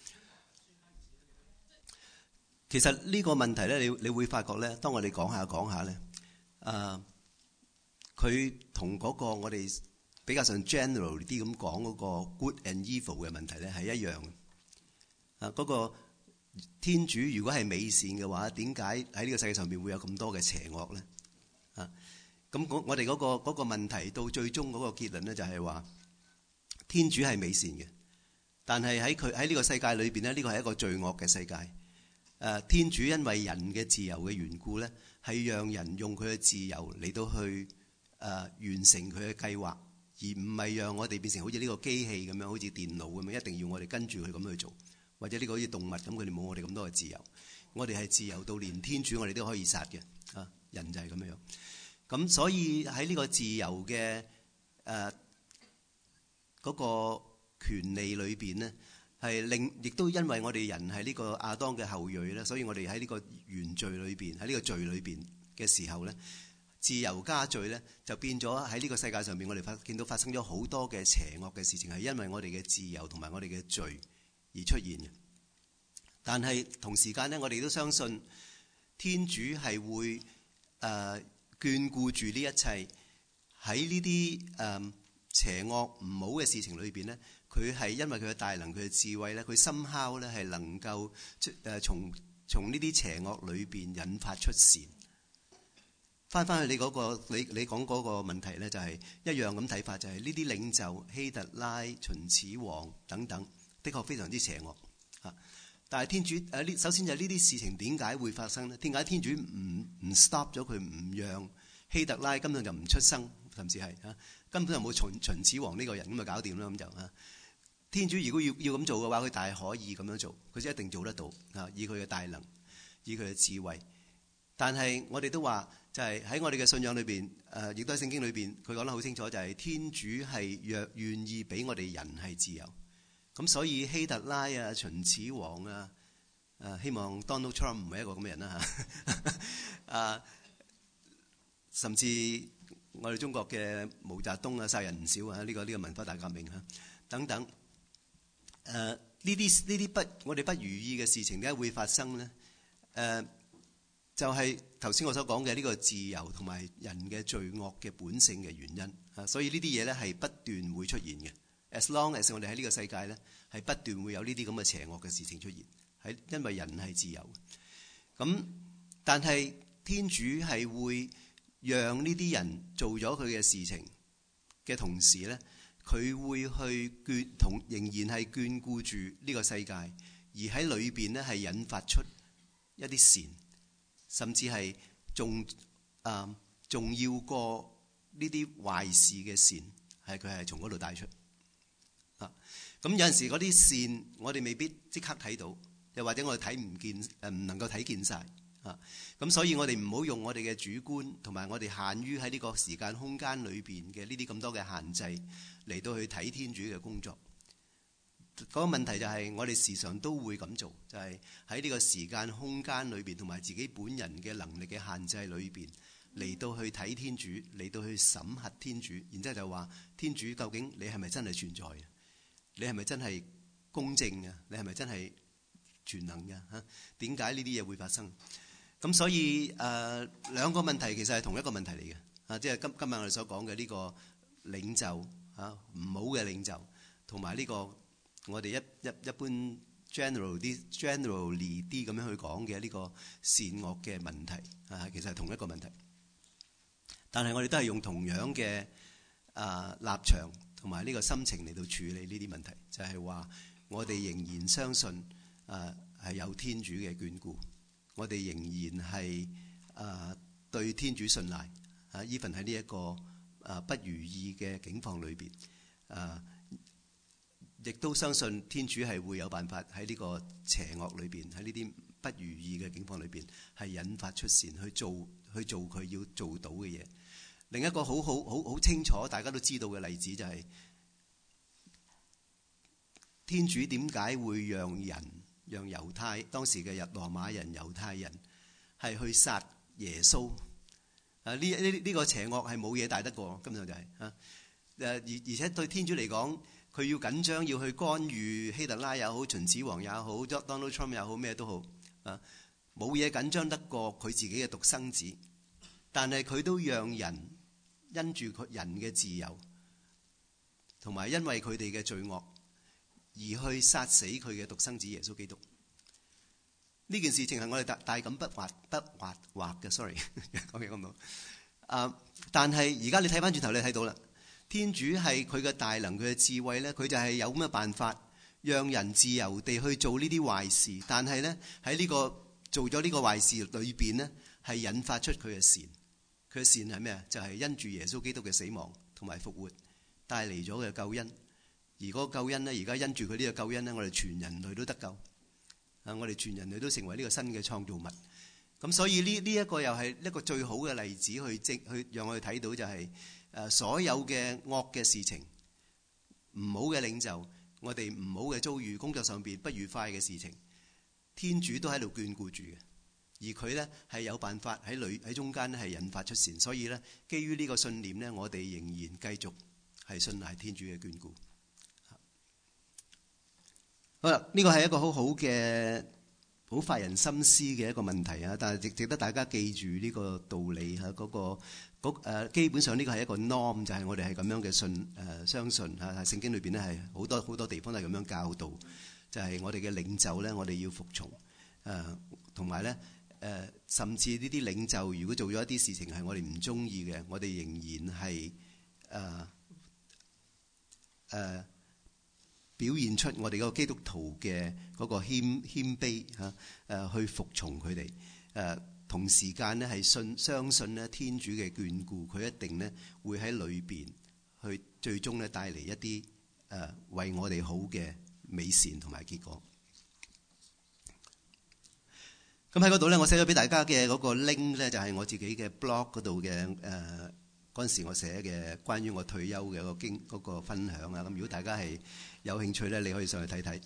其實呢個問題咧，你你會發覺咧，當我哋講下講下咧，誒佢同嗰個我哋比較上 general 啲咁講嗰個 good and evil 嘅問題咧係一樣嘅。啊，嗰個天主如果係美善嘅話，點解喺呢個世界上面會有咁多嘅邪惡咧？啊，咁我我哋嗰個嗰個問題到最終嗰個結論咧，就係話天主係美善嘅，但係喺佢喺呢個世界裏邊咧，呢個係一個罪惡嘅世界。誒，天主因為人嘅自由嘅緣故咧，係讓人用佢嘅自由嚟到去誒、呃、完成佢嘅計劃，而唔係讓我哋變成好似呢個機器咁樣，好似電腦咁樣，一定要我哋跟住佢咁去做，或者呢個好似動物咁，佢哋冇我哋咁多嘅自由。我哋係自由到連天主我哋都可以殺嘅啊！人就係咁樣。咁所以喺呢個自由嘅誒嗰個權利裏邊咧，係令，亦都因為我哋人係呢個亞當嘅後裔咧，所以我哋喺呢個原罪裏邊，喺呢個罪裏邊嘅時候咧，自由加罪咧，就變咗喺呢個世界上面，我哋發見到發生咗好多嘅邪惡嘅事情，係因為我哋嘅自由同埋我哋嘅罪而出現嘅。但係同時間咧，我哋都相信天主係會誒、呃、眷顧住呢一切喺呢啲誒邪惡唔好嘅事情裏邊咧。佢係因為佢嘅大能，佢嘅智慧咧，佢somehow咧係能夠誒從從呢啲邪惡裏邊引發出善。翻翻去你嗰個你你講嗰個問題咧，就係一樣咁睇法，就係呢啲領袖希特拉、秦始皇等等，的確非常之邪惡嚇。但係天主誒呢，首先就係呢啲事情點解會發生咧？點解天主唔唔 stop 咗佢，唔讓希特拉根本就唔出生，甚至係嚇根本就冇秦秦始皇呢個人咁就搞掂啦咁就嚇。天主如果要要咁做嘅話，佢大可以咁樣做，佢就一定做得到啊！以佢嘅大能，以佢嘅智慧。但係我哋都話，就係喺我哋嘅信仰裏邊，誒亦都喺聖經裏邊，佢講得好清楚，就係天主係若願意俾我哋人係自由。咁所以希特拉啊、秦始皇啊，誒希望 Donald Trump 唔係一個咁嘅人啦嚇。啊，甚至我哋中國嘅毛澤東啊，殺人唔少啊，呢個呢個文化大革命嚇等等。誒呢啲呢啲不我哋不如意嘅事情點解會發生呢？誒、呃、就係頭先我所講嘅呢個自由同埋人嘅罪惡嘅本性嘅原因啊，所以呢啲嘢咧係不斷會出現嘅。As long as 我哋喺呢個世界咧係不斷會有呢啲咁嘅邪惡嘅事情出現，係因為人係自由。咁但係天主係會讓呢啲人做咗佢嘅事情嘅同時咧，佢會去眷同仍然係眷顧住呢個世界，而喺裏邊咧係引發出一啲善，甚至係仲啊仲要過呢啲壞事嘅善，係佢係從嗰度帶出啊。咁有陣時嗰啲善，我哋未必即刻睇到，又或者我哋睇唔見誒，唔能夠睇見晒啊。咁所以我哋唔好用我哋嘅主觀同埋我哋限於喺呢個時間空間裏邊嘅呢啲咁多嘅限制嚟到去睇天主嘅工作。嗰個問題就係我哋時常都會咁做，就係喺呢個時間空間裏邊同埋自己本人嘅能力嘅限制裏邊嚟到去睇天主，嚟到去審核天主，然之後就話天主究竟你係咪真係存在嘅？你係咪真係公正嘅？你係咪真係全能嘅？嚇，點解呢啲嘢會發生？咁所以誒、呃、兩個問題其實係同一個問題嚟嘅啊，即係今今日我哋所講嘅呢個領袖啊，唔好嘅領袖，同埋呢個我哋一一一般 general 啲 generally 啲咁樣去講嘅呢個善惡嘅問題啊，其實係同一個問題。但係我哋都係用同樣嘅啊立場同埋呢個心情嚟到處理呢啲問題，就係話我哋仍然相信啊係有天主嘅眷顧，我哋仍然係啊對天主信賴啊，even喺呢一個啊不如意嘅境況裏邊啊，亦都相信天主係會有辦法喺呢個邪惡裏邊，喺呢啲不如意嘅境況裏邊係引發出善去做去做佢要做到嘅嘢。另一個好好好好清楚大家都知道嘅例子就係、是、天主點解會讓人讓猶太當時嘅日羅馬人猶太人係去殺耶穌啊？呢呢呢個邪惡係冇嘢大得過，根本就係、是、啊誒而而且對天主嚟講，佢要緊張要去干預希特拉也好、秦始皇也好、Donald Trump 也好，咩都好啊，冇嘢緊張得過佢自己嘅獨生子，但係佢都讓人因住佢人嘅自由，同埋因為佢哋嘅罪惡而去殺死佢嘅獨生子耶穌基督。呢件事情係我哋大大感不惑不惑惑嘅 ，sorry 講嘢咁多啊！但係而家你睇翻轉頭，你睇到啦，天主係佢嘅大能，佢嘅智慧咧，佢就係有咁嘅辦法，讓人自由地去做呢啲壞事。但係咧喺呢個做咗呢個壞事裏邊咧，係引發出佢嘅善。佢嘅善係咩啊？就係、是、因住耶穌基督嘅死亡同埋復活帶嚟咗嘅救恩。而嗰個救恩咧，而家因住佢呢個救恩咧，我哋全人類都得救。啊！我哋全人類都成為呢個新嘅創造物。咁所以呢呢一個又係一個最好嘅例子，去即去讓我哋睇到就係、是、誒所有嘅惡嘅事情、唔好嘅領袖、我哋唔好嘅遭遇、工作上邊不愉快嘅事情，天主都喺度眷顧住嘅。而佢咧係有辦法喺裏喺中間咧係引發出善。所以咧，基於呢個信念咧，我哋仍然繼續係信賴天主嘅眷顧。好啦，呢個係一個好好嘅、好發人深思嘅一個問題啊！但係值值得大家記住呢個道理嚇，嗰、嗰個嗰誒基本上呢個係一個 norm，就係我哋係咁樣嘅信誒、呃、相信嚇。聖經裏邊咧係好多好多地方都係咁樣教導，就係、係、我哋嘅領袖咧，我哋要服從誒，同埋咧誒，甚至呢啲領袖如果做咗一啲事情係我哋唔中意嘅，我哋仍然係誒誒。呃呃表現出我哋嗰個基督徒嘅嗰個謙謙卑嚇，誒去服從佢哋，誒同時間咧係信相信咧天主嘅眷顧，佢一定咧會喺裏邊去最終咧帶嚟一啲誒為我哋好嘅美善同埋結果。咁喺嗰度咧，我寫咗俾大家嘅嗰個 link 咧，就係我自己嘅 blog 嗰度嘅誒。嗰陣時我寫嘅關於我退休嘅個經嗰個分享啊，咁如果大家係有興趣咧，你可以上去睇睇。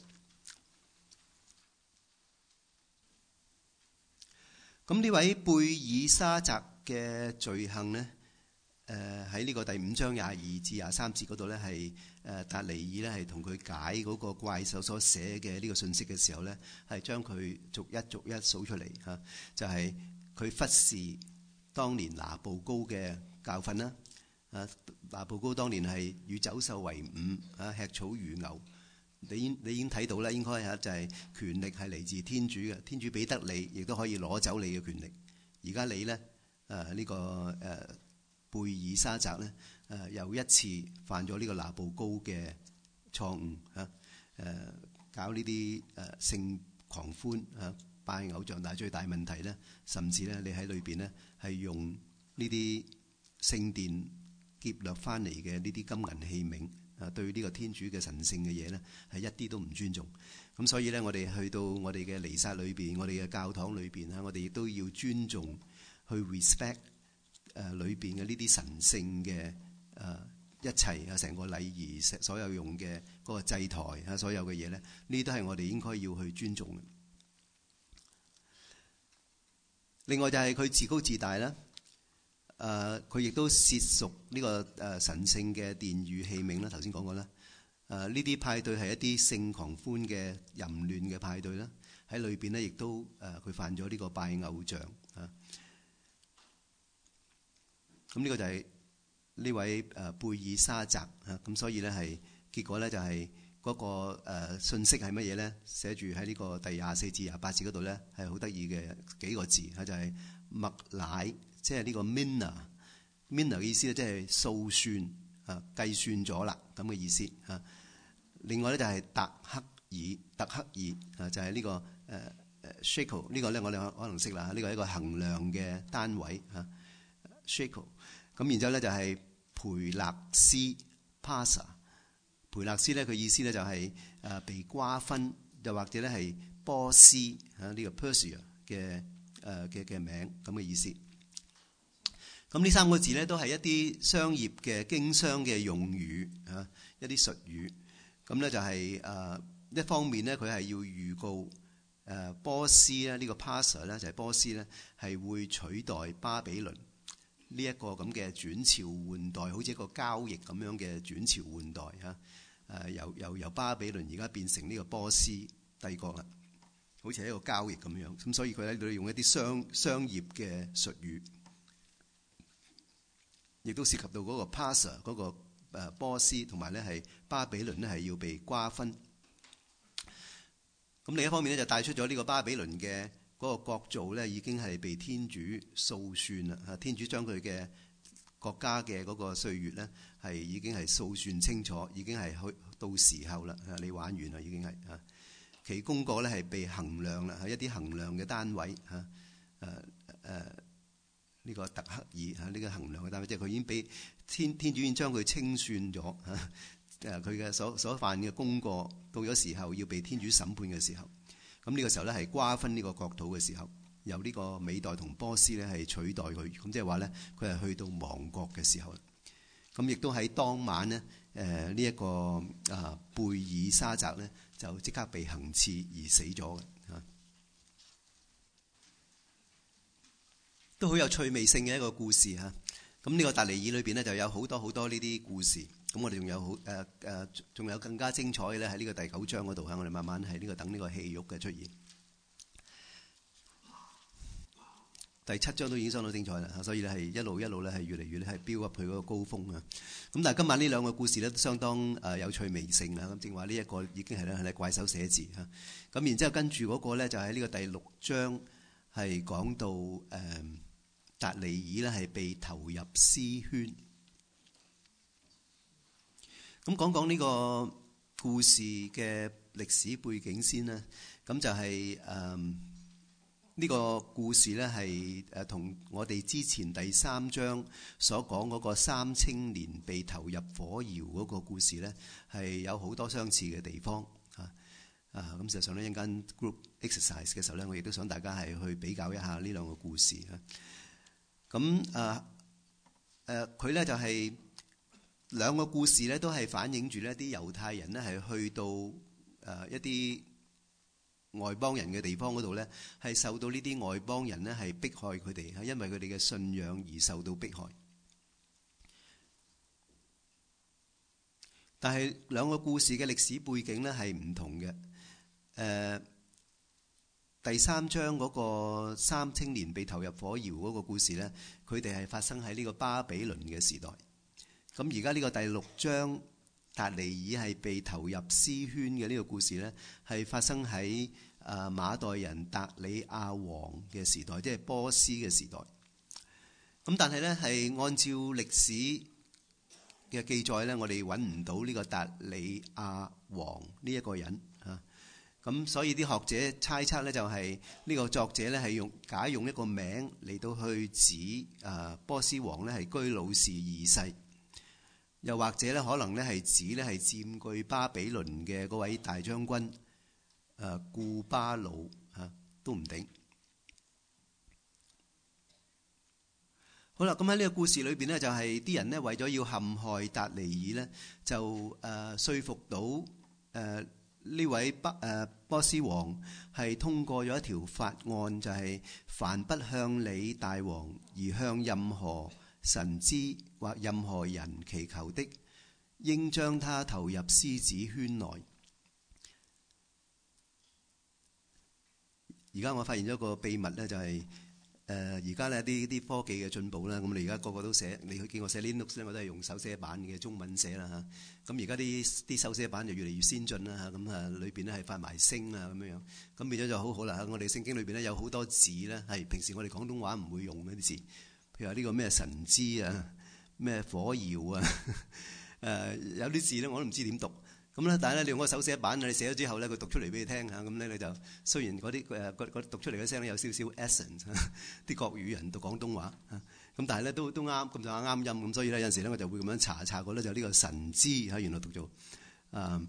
咁呢位貝爾沙澤嘅罪行咧，誒喺呢個第五章廿二至廿三節嗰度咧，係誒達尼爾咧係同佢解嗰個怪獸所寫嘅呢個信息嘅時候咧，係將佢逐一逐一數出嚟嚇，就係、是、佢忽視當年拿步高嘅教訓啦，啊拿步高當年係與走獸為伍，啊吃草如牛。你你已經睇到啦，應該嚇就係權力係嚟自天主嘅，天主俾得你，亦都可以攞走你嘅權力。而家你咧，誒、啊、呢、這個誒、啊、貝爾沙澤咧，誒、啊、又一次犯咗呢個拿步高嘅錯誤嚇，誒、啊、搞呢啲誒性狂歡嚇拜偶像，但係最大問題咧，甚至咧你喺裏邊咧係用呢啲聖殿劫掠翻嚟嘅呢啲金銀器皿，啊對呢個天主嘅神聖嘅嘢咧係一啲都唔尊重。咁所以咧，我哋去到我哋嘅彌撒裏邊，我哋嘅教堂裏邊啊，我哋亦都要尊重去 respect 誒裏邊嘅呢啲神聖嘅誒一切啊，成個禮儀所有用嘅嗰個祭台啊，所有嘅嘢咧，呢都係我哋應該要去尊重嘅。另外就係佢自高自大啦。誒佢亦都褻瀆呢個誒神聖嘅殿宇器皿啦，頭先講過啦。誒呢啲派對係一啲性狂歡嘅淫亂嘅派對啦，喺裏邊咧亦都誒佢犯咗呢個拜偶像啊。咁呢個就係呢位誒貝爾沙澤啊，咁所以咧係結果咧就係嗰個誒信息係乜嘢咧？寫住喺呢個第廿四至廿八節嗰度咧係好得意嘅幾個字啊，就係麥乃，即係呢個 mina，mina 嘅意思咧即係數算啊，計算咗啦咁嘅意思啊。另外咧就係特克爾，特克爾啊就係呢個誒誒 shekel， 呢個咧我哋可能識啦，呢個係一個衡量嘅單位啊 shekel。咁然之後咧就係培勒斯 parsa， 培勒斯咧佢意思咧就係誒被瓜分，又或者咧係波斯啊呢個 Persia 嘅誒嘅嘅名咁嘅意思。咁呢三個字咧都係一啲商業嘅經商嘅用語啊，一啲術語。咁咧就係誒一方面咧佢係要預告誒波斯咧呢個 parsa 咧就係波斯咧係會取代巴比倫。呢一個咁嘅轉朝換代，好似一個交易咁樣嘅轉朝換代嚇，誒由由由巴比倫而家變成呢個波斯帝國啦，好似係一個交易咁樣。咁所以佢喺度用一啲商商業嘅術語，亦都涉及到嗰個 Parsa 嗰個誒波斯，同埋咧係巴比倫咧係要被瓜分。咁另一方面咧就帶出咗呢個巴比倫嘅嗰個國造咧已經係被天主數算啦，啊天主將佢嘅國家嘅嗰個歲月咧係已經係數算清楚，已經係去到時候啦，啊你玩完啦已經係啊，其功過咧係被衡量啦，係一啲衡量嘅單位嚇，誒誒呢個特克爾嚇呢個衡量嘅單位，即係佢已經俾天天主已經將佢清算咗嚇，誒佢嘅所所犯嘅功過到咗時候要被天主審判嘅時候。咁呢個時候咧係瓜分呢個國土嘅時候，由呢個美代同波斯咧係取代佢，咁即係話咧佢係去到亡國嘅時候。咁亦都喺當晚呢，誒呢一個啊貝爾沙澤咧就即刻被行刺而死咗嘅嚇，都好有趣味性嘅一個故事嚇。咁呢個達尼爾裏邊咧就有好多好多呢啲故事。咁我哋仲有好誒誒，仲、呃、有更加精彩嘅咧喺呢個第九章嗰度嚇，我哋慢慢喺呢個等呢個戲肉嘅出現。第七章都已經相當精彩啦，所以咧係一路一路咧係越嚟越咧係飆入去嗰個高峰啊！咁但係今晚呢兩個故事咧都相當誒有趣味性啦。咁正話呢一個已經係咧係怪手寫字嚇，咁然之後跟住嗰個咧就喺呢個第六章係講到誒、呃、達尼爾咧係被投入絲圈。咁講講呢個故事嘅歷史背景先啦。咁就係誒呢個故事咧係誒同我哋之前第三章所講嗰個三青年被投入火窯嗰個故事咧係有好多相似嘅地方啊。啊咁事實上呢，一間 group exercise 嘅時候咧，我亦都想大家係去比較一下呢兩個故事啊。咁誒誒佢咧就係、是。兩個故事咧都係反映住呢啲猶太人呢係去到誒一啲外邦人嘅地方嗰度呢，係受到呢啲外邦人呢係迫害佢哋，係因為佢哋嘅信仰而受到迫害。但係兩個故事嘅歷史背景呢係唔同嘅。誒、呃、第三章嗰個三青年被投入火窯嗰個故事呢，佢哋係發生喺呢個巴比倫嘅時代。咁而家呢個第六章達尼爾係被投入絲圈嘅呢個故事呢，係發生喺誒馬代人達里亞王嘅時代，即係波斯嘅時代。咁但係呢，係按照歷史嘅記載呢，我哋揾唔到呢個達里亞王呢一個人啊。咁所以啲學者猜測呢，就係呢個作者呢係用假用一個名嚟到去指誒波斯王呢係居魯士二世。又或者咧，可能咧係指咧係佔據巴比倫嘅嗰位大將軍誒古巴魯嚇都唔定。好啦，咁喺呢個故事裏邊呢，就係啲人呢為咗要陷害達尼爾呢，就誒說服到誒呢位巴誒波斯王係通過咗一條法案，就係凡不向你大王而向任何神之或任何人祈求的，應將他投入獅子圈內。而家我發現咗一個秘密呢，就係而家咧啲啲科技嘅進步啦，咁你而家個個都寫，你去見我寫 Linux 咧，我都係用手寫版嘅中文寫啦嚇。咁而家啲啲手寫版就越嚟越先進啦嚇，咁啊裏邊咧係發埋聲啊咁樣樣，咁變咗就好好啦。我哋聖經裏邊咧有好多字咧係平時我哋廣東話唔會用嗰啲字，譬如話呢個咩神之啊，咩火窯啊，誒有啲字咧我都唔知點讀。咁咧，但係咧，你用個手寫版，你寫咗之後咧，佢讀出嚟俾你聽嚇，咁咧你就雖然嗰啲誒嗰讀出嚟嘅聲咧有少少 accent，啲國語人讀廣東話嚇，咁但係咧都都啱咁就啱音，咁所以咧有陣時咧我就會咁樣查查過咧，就呢個神之嚇原來讀做啊，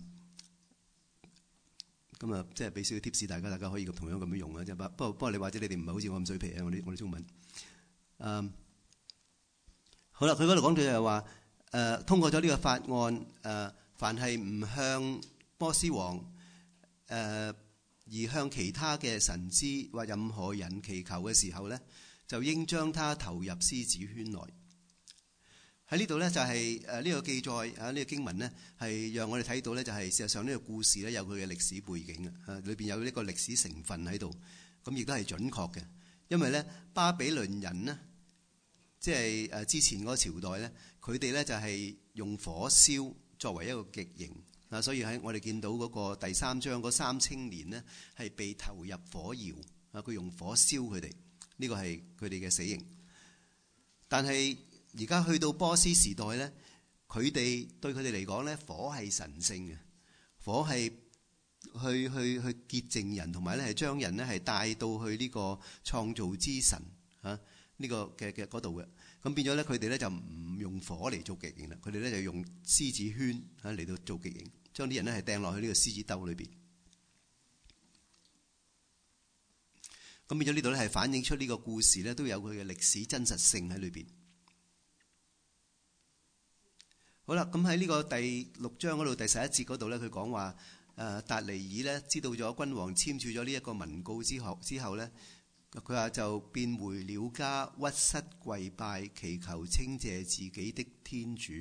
咁啊即係俾少少 tips 大家，大家可以同樣咁樣用啊，即係不不過不過你或者你哋唔係好似我咁水皮啊，我哋我哋中文，嗯，好啦，佢嗰度講到就係話誒通過咗呢個法案誒。呃凡係唔向波斯王誒、呃、而向其他嘅神之或任何人祈求嘅時候咧，就應將他投入獅子圈內。喺呢度咧就係誒呢個記載啊，呢、這個經文咧係讓我哋睇到咧就係事實上呢個故事咧有佢嘅歷史背景啊，裏邊有呢個歷史成分喺度，咁亦都係準確嘅，因為咧巴比倫人呢，即係誒之前嗰個朝代咧，佢哋咧就係用火燒作為一個極刑啊，所以喺我哋見到嗰個第三章嗰三青年呢，係被投入火窯啊，佢用火燒佢哋，呢個係佢哋嘅死刑。但係而家去到波斯時代咧，佢哋對佢哋嚟講咧，火係神聖嘅，火係去去去潔淨人，同埋咧係將人咧係帶到去呢個創造之神啊呢個嘅嘅嗰度嘅。咁變咗咧，佢哋咧就唔用火嚟做極刑啦，佢哋咧就用獅子圈嚇嚟到做極刑，將啲人咧係掟落去呢個獅子兜裏邊。咁變咗呢度咧係反映出呢個故事咧都有佢嘅歷史真實性喺裏邊。好啦，咁喺呢個第六章嗰度第十一節嗰度咧，佢講話誒達尼爾咧知道咗君王簽署咗呢一個文告之後之後咧。佢話就變回了家，屈膝跪拜，祈求稱謝自己的天主。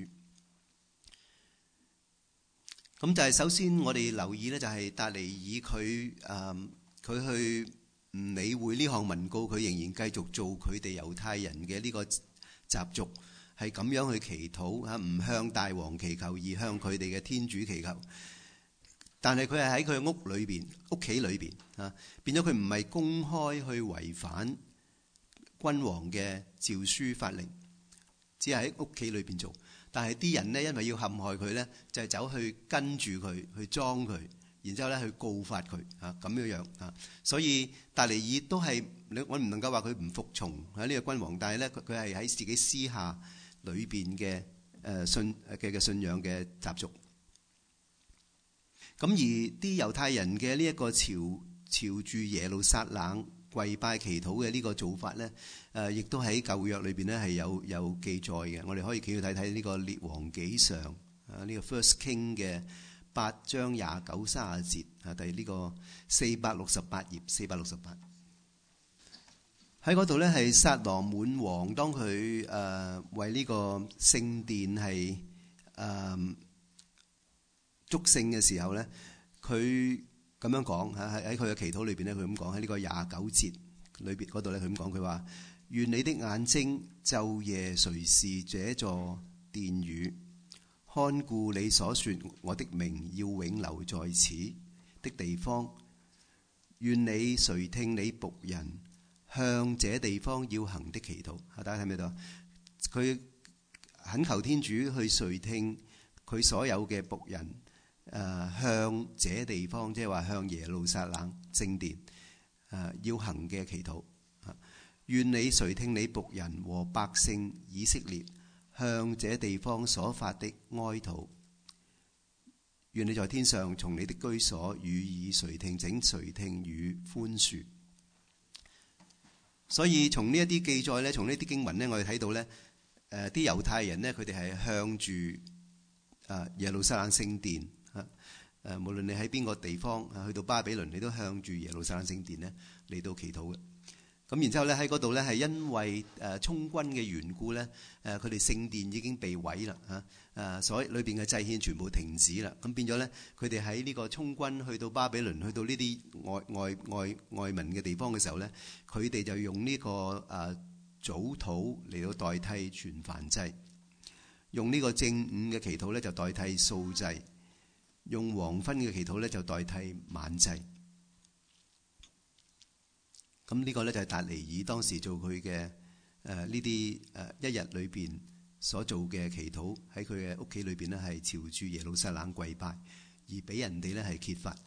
咁就係首先我哋留意呢，就係達尼爾佢誒佢去唔理會呢項文告，佢仍然繼續做佢哋猶太人嘅呢個習俗，係咁樣去祈禱嚇，唔向大王祈求，而向佢哋嘅天主祈求。但係佢係喺佢屋裏邊、屋企裏邊啊，變咗佢唔係公開去違反君王嘅詔書法令，只係喺屋企裏邊做。但係啲人呢，因為要陷害佢呢，就係走去跟住佢，去裝佢，然之後咧去告發佢啊咁樣樣啊。所以達尼爾都係我唔能夠話佢唔服從喺呢個君王，但係咧佢佢係喺自己私下裏邊嘅誒信嘅嘅信仰嘅習俗。咁而啲猶太人嘅呢一個朝朝住耶路撒冷跪拜祈禱嘅呢個做法咧，誒亦都喺舊約裏邊咧係有有記載嘅。我哋可以企去睇睇呢個列王紀上啊，呢個 First King 嘅八章廿九三十節啊，第呢個四百六十八頁，四百六十八喺嗰度咧係撒羅滿王當佢誒為呢個聖殿係誒祝聖嘅時候咧，佢咁樣講嚇，喺喺佢嘅祈禱裏邊咧，佢咁講喺呢個廿九節裏邊嗰度咧，佢咁講，佢話：願你的眼睛晝夜垂視這座殿宇，看顧你所說我的名要永留在此的地方。願你垂聽你僕人向這地方要行的祈禱。大家睇唔睇到？佢懇求天主去垂聽佢所有嘅僕人。誒、呃、向這地方，即係話向耶路撒冷聖殿誒、呃、要行嘅祈禱。願你垂聽你僕人和百姓以色列向這地方所發的哀禱。願你在天上從你的居所予以垂聽，請垂聽與寬恕。所以從呢一啲記載咧，從呢啲經文咧，我哋睇到咧，誒啲猶太人咧，佢哋係向住誒耶路撒冷聖殿。誒，無論你喺邊個地方，去到巴比倫，你都向住耶路撒冷聖殿咧嚟到祈禱嘅。 咁然之後咧喺嗰度咧係因為誒充軍嘅緣故咧，誒佢哋聖殿已經被毀啦嚇，誒所以裏邊嘅祭獻全部停止啦。咁變咗咧，佢哋喺呢個充軍去到巴比倫，去到呢啲外外外外民嘅地方嘅時候咧，佢哋就用呢個誒早禱嚟到代替全燔祭，用呢個正午嘅祈禱咧就代替素祭，用黃昏嘅祈禱咧就代替晚祭。咁呢個咧就係達尼爾當時做佢嘅誒呢啲誒一日裏邊所做嘅祈禱，喺佢嘅屋企裏邊咧係朝住耶路撒冷跪拜，而俾人哋咧係揭發。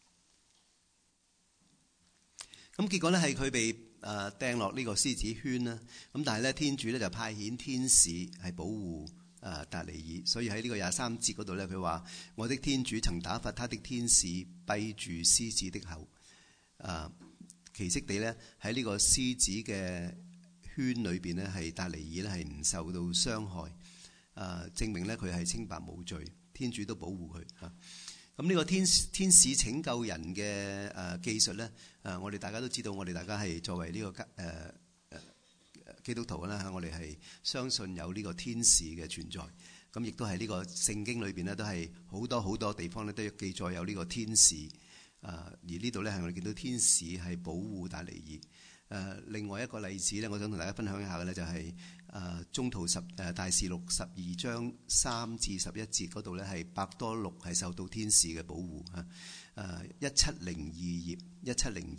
咁結果咧係佢被誒掟落呢個獅子圈啦。咁但係咧天主咧就派遣天使係保護誒達尼爾，所以喺呢個廿三節嗰度咧佢話：我的天主曾打發他的天使閉住獅子的口。誒奇蹟地咧喺呢個獅子嘅圈裏邊咧，係達尼爾咧係唔受到傷害，誒證明咧佢係清白無罪，天主都保護佢嚇。咁呢個天天使拯救人嘅誒技術咧，誒我哋大家都知道，我哋大家係作為呢個誒誒基督徒啦嚇，我哋係相信有呢個天使嘅存在。咁亦都係呢個聖經裏邊咧，都係好多好多地方咧都記載有呢個天使。誒而呢度咧係我哋見到天使係保護達尼爾。誒另外一個例子咧，我想同大家分享一下嘅咧，就係誒宗徒十誒大事錄十二章三至十一節嗰度咧，係伯多祿係受到天使嘅保護嚇。誒一七零二頁一七零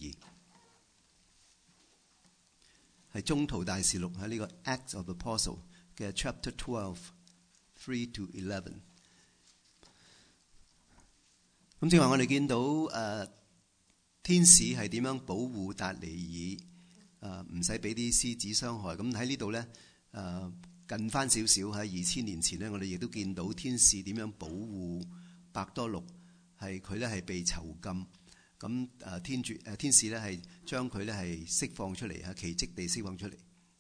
二係宗徒大事錄喺呢個 Acts of the Apostle 嘅 Chapter twelve three to eleven。咁正話我哋見到誒、呃、天使係點樣保護達尼爾誒，唔使俾啲獅子傷害。咁喺呢度咧誒近翻少少喺二千年前咧，我哋亦都見到天使點樣保護伯多祿，係佢咧係被囚禁。咁誒天主誒天使咧係將佢咧係釋放出嚟嚇，奇蹟地釋放出嚟。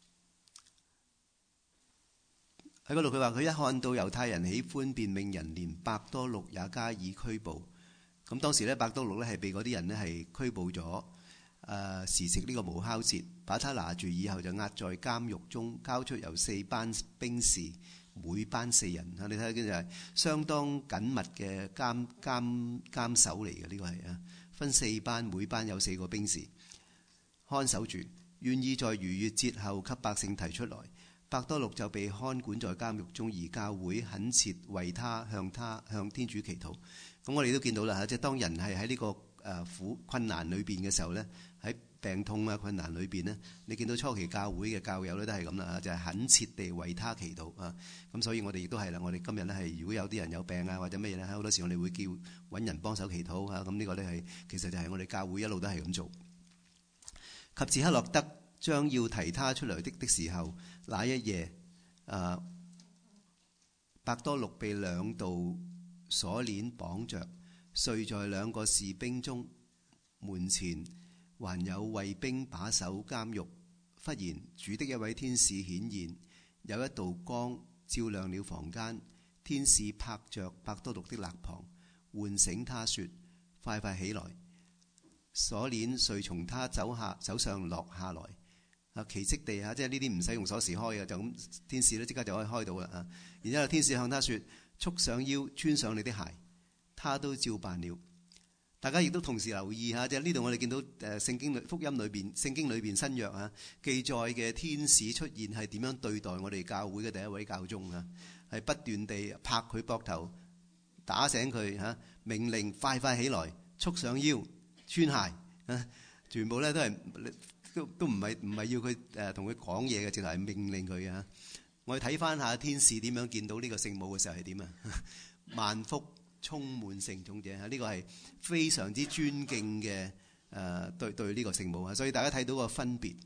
喺嗰度佢話：佢一看到猶太人喜歡，便命人連伯多祿也加以拘捕。咁當時咧，伯多祿咧係被嗰啲人咧係拘捕咗，誒、呃、時值呢個無酵節，把他拿住以後就押在監獄中，交出由四班兵士，每班四人嚇。你睇下，跟住係相當緊密嘅監監監守嚟嘅，呢個係啊，分四班，每班有四個兵士看守住，願意在逾越節後給百姓提出來。伯多祿就被看管在監獄中，而教會懇切為他向他向天主祈禱。咁我哋都見到啦嚇，即係當人係喺呢個誒苦困難裏邊嘅時候咧，喺病痛啊困難裏邊咧，你見到初期教會嘅教友咧都係咁啦嚇，就係懇切地為他祈禱啊。咁所以我哋亦都係啦，我哋今日咧係如果有啲人有病啊或者乜嘢咧，好多時我哋會叫揾人幫手祈禱嚇。咁呢個咧係其實就係我哋教會一路都係咁做。及至黑落德將要提他出來的的時候，那一夜誒伯多祿被兩道鎖鏈綁着，睡在兩個士兵中。門前還有衛兵把守監獄。忽然主的一位天使顯現，有一道光照亮了房間。天使拍着伯多祿的肋旁，喚醒他說：快快起來！鎖鏈遂從他走下手上落下來。啊，奇蹟地嚇，即係呢啲唔使用鎖匙開嘅，就咁天使咧即刻就可以開到啦啊！然之後天使向他說：束上腰，穿上你的鞋。他都照辦了。大家亦都同時留意下，即係呢度我哋見到誒聖經裏福音裏邊、聖經裏邊新約啊記載嘅天使出現係點樣對待我哋教會嘅第一位教宗啊？係不斷地拍佢膊頭，打醒佢嚇，命令快快起來，束上腰，穿鞋啊！全部咧都係。都都唔係唔係要佢誒同佢講嘢嘅，直頭係命令佢啊！我哋睇翻下天使點樣見到呢個聖母嘅時候係點啊？萬福充滿聖寵者啊！呢個係非常之尊敬嘅誒對對呢個聖母啊！所以大家睇到個分別。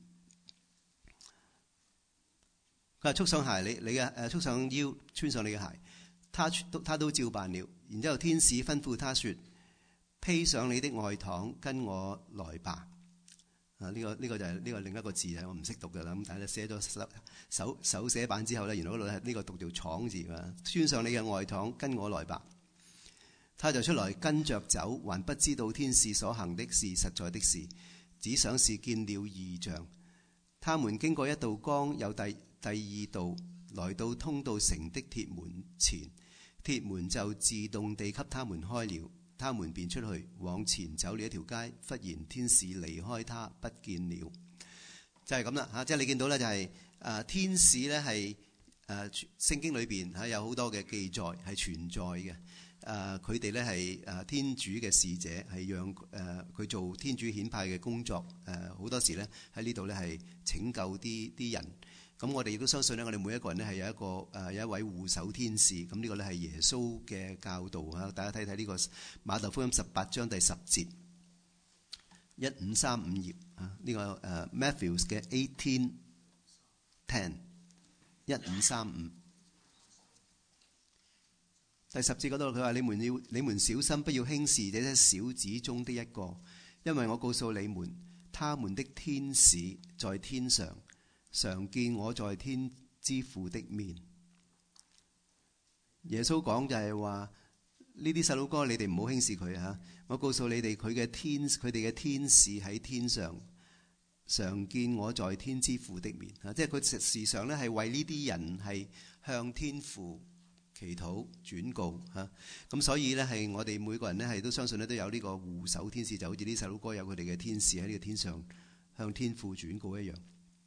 佢話束上鞋，你你嘅誒束上腰，穿上你嘅鞋，他都他都照辦了。然之後天使吩咐他說：披上你的外堂，跟我來吧。啊！呢、這個呢、這個就係、是、呢、這個另一個字係我唔識讀嘅啦。咁但係寫咗手手手寫版之後咧，原來嗰度係呢個讀做闖字啊！穿上你嘅外堂，跟我來吧。他就出來跟着走，還不知道天使所行的是實在的事，只想是見了異象。 他們經過一道江，有第第二道，來到通到城的鐵門前，鐵門就自動地給他們開了，他們便出去往前走了一條街，忽然天使離開他不見了。就係咁啦嚇，即係你見到咧就係、是、誒、呃、天使咧係誒聖經裏邊嚇有好多嘅記載係存在嘅。誒佢哋咧係誒天主嘅使者，係讓誒佢、呃、做天主顯派嘅工作。誒、呃、好多時咧喺呢度咧係拯救啲啲人。咁我哋亦都相信咧，我哋每一個人咧係有一個誒、呃、有一位護守天使。咁呢個咧係耶穌嘅教導嚇。大家睇睇呢個馬竇福音十八章第十節，一五三五頁啊，呢、這個誒、uh, Matthews 嘅 eighteen ten 一五三五。第十節嗰度佢話：你們要你們小心，不要輕視這些小子中的一個，因為我告訴你們，他們的天使在天上常見我在天之父的面。耶穌講就係話：呢啲細佬哥，你哋唔好輕視佢嚇。我告訴你哋，佢嘅天佢哋嘅天使喺天上常見我在天之父的面嚇，即係佢時常咧係為呢啲人係向天父祈禱轉告嚇，咁所以咧係我哋每個人咧係都相信咧都有呢個護守天使，就好似啲細佬哥有佢哋嘅天使喺呢個天上向天父轉告一樣。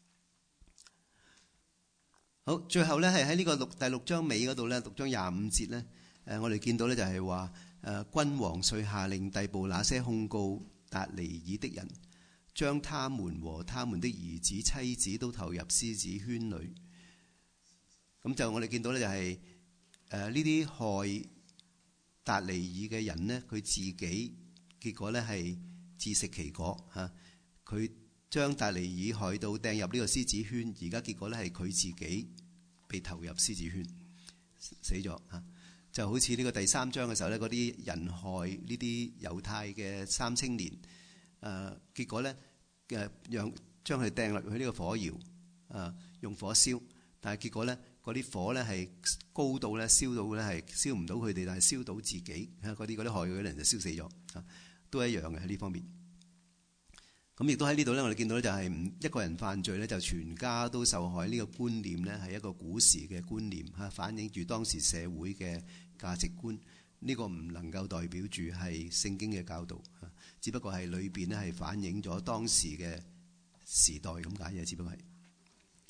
好，最後咧係喺呢個六第六章尾嗰度咧，六章廿五節咧，誒我哋見到咧就係話誒君王遂下令逮捕那些控告達尼爾的人，將他們和他們的兒子妻子都投入獅子圈裏。咁就我哋見到咧就係、是。誒呢啲害達尼爾嘅人呢，佢自己結果呢係自食其果嚇。佢、啊、將達尼爾害到掟入呢個獅子圈，而家結果呢係佢自己被投入獅子圈死咗嚇、啊。就好似呢個第三章嘅時候呢，嗰啲人害呢啲猶太嘅三青年，誒、啊、結果呢，誒讓將佢掟落去呢個火窯，啊用火燒，但係結果呢。嗰啲火咧係高到咧燒到咧係燒唔到佢哋，但係燒到自己嚇，嗰啲嗰啲害佢嘅人就燒死咗嚇，都一樣嘅喺呢方面。咁亦都喺呢度咧，我哋見到咧就係唔一個人犯罪咧，就全家都受害。呢個觀念咧係一個古時嘅觀念嚇，反映住當時社會嘅價值觀。呢個唔能夠代表住係聖經嘅教導嚇，只不過係裏邊咧係反映咗當時嘅時代咁解嘅，只不過係。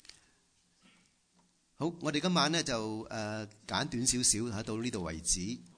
好，我哋今晚咧就誒簡短少少嚇，到呢度為止。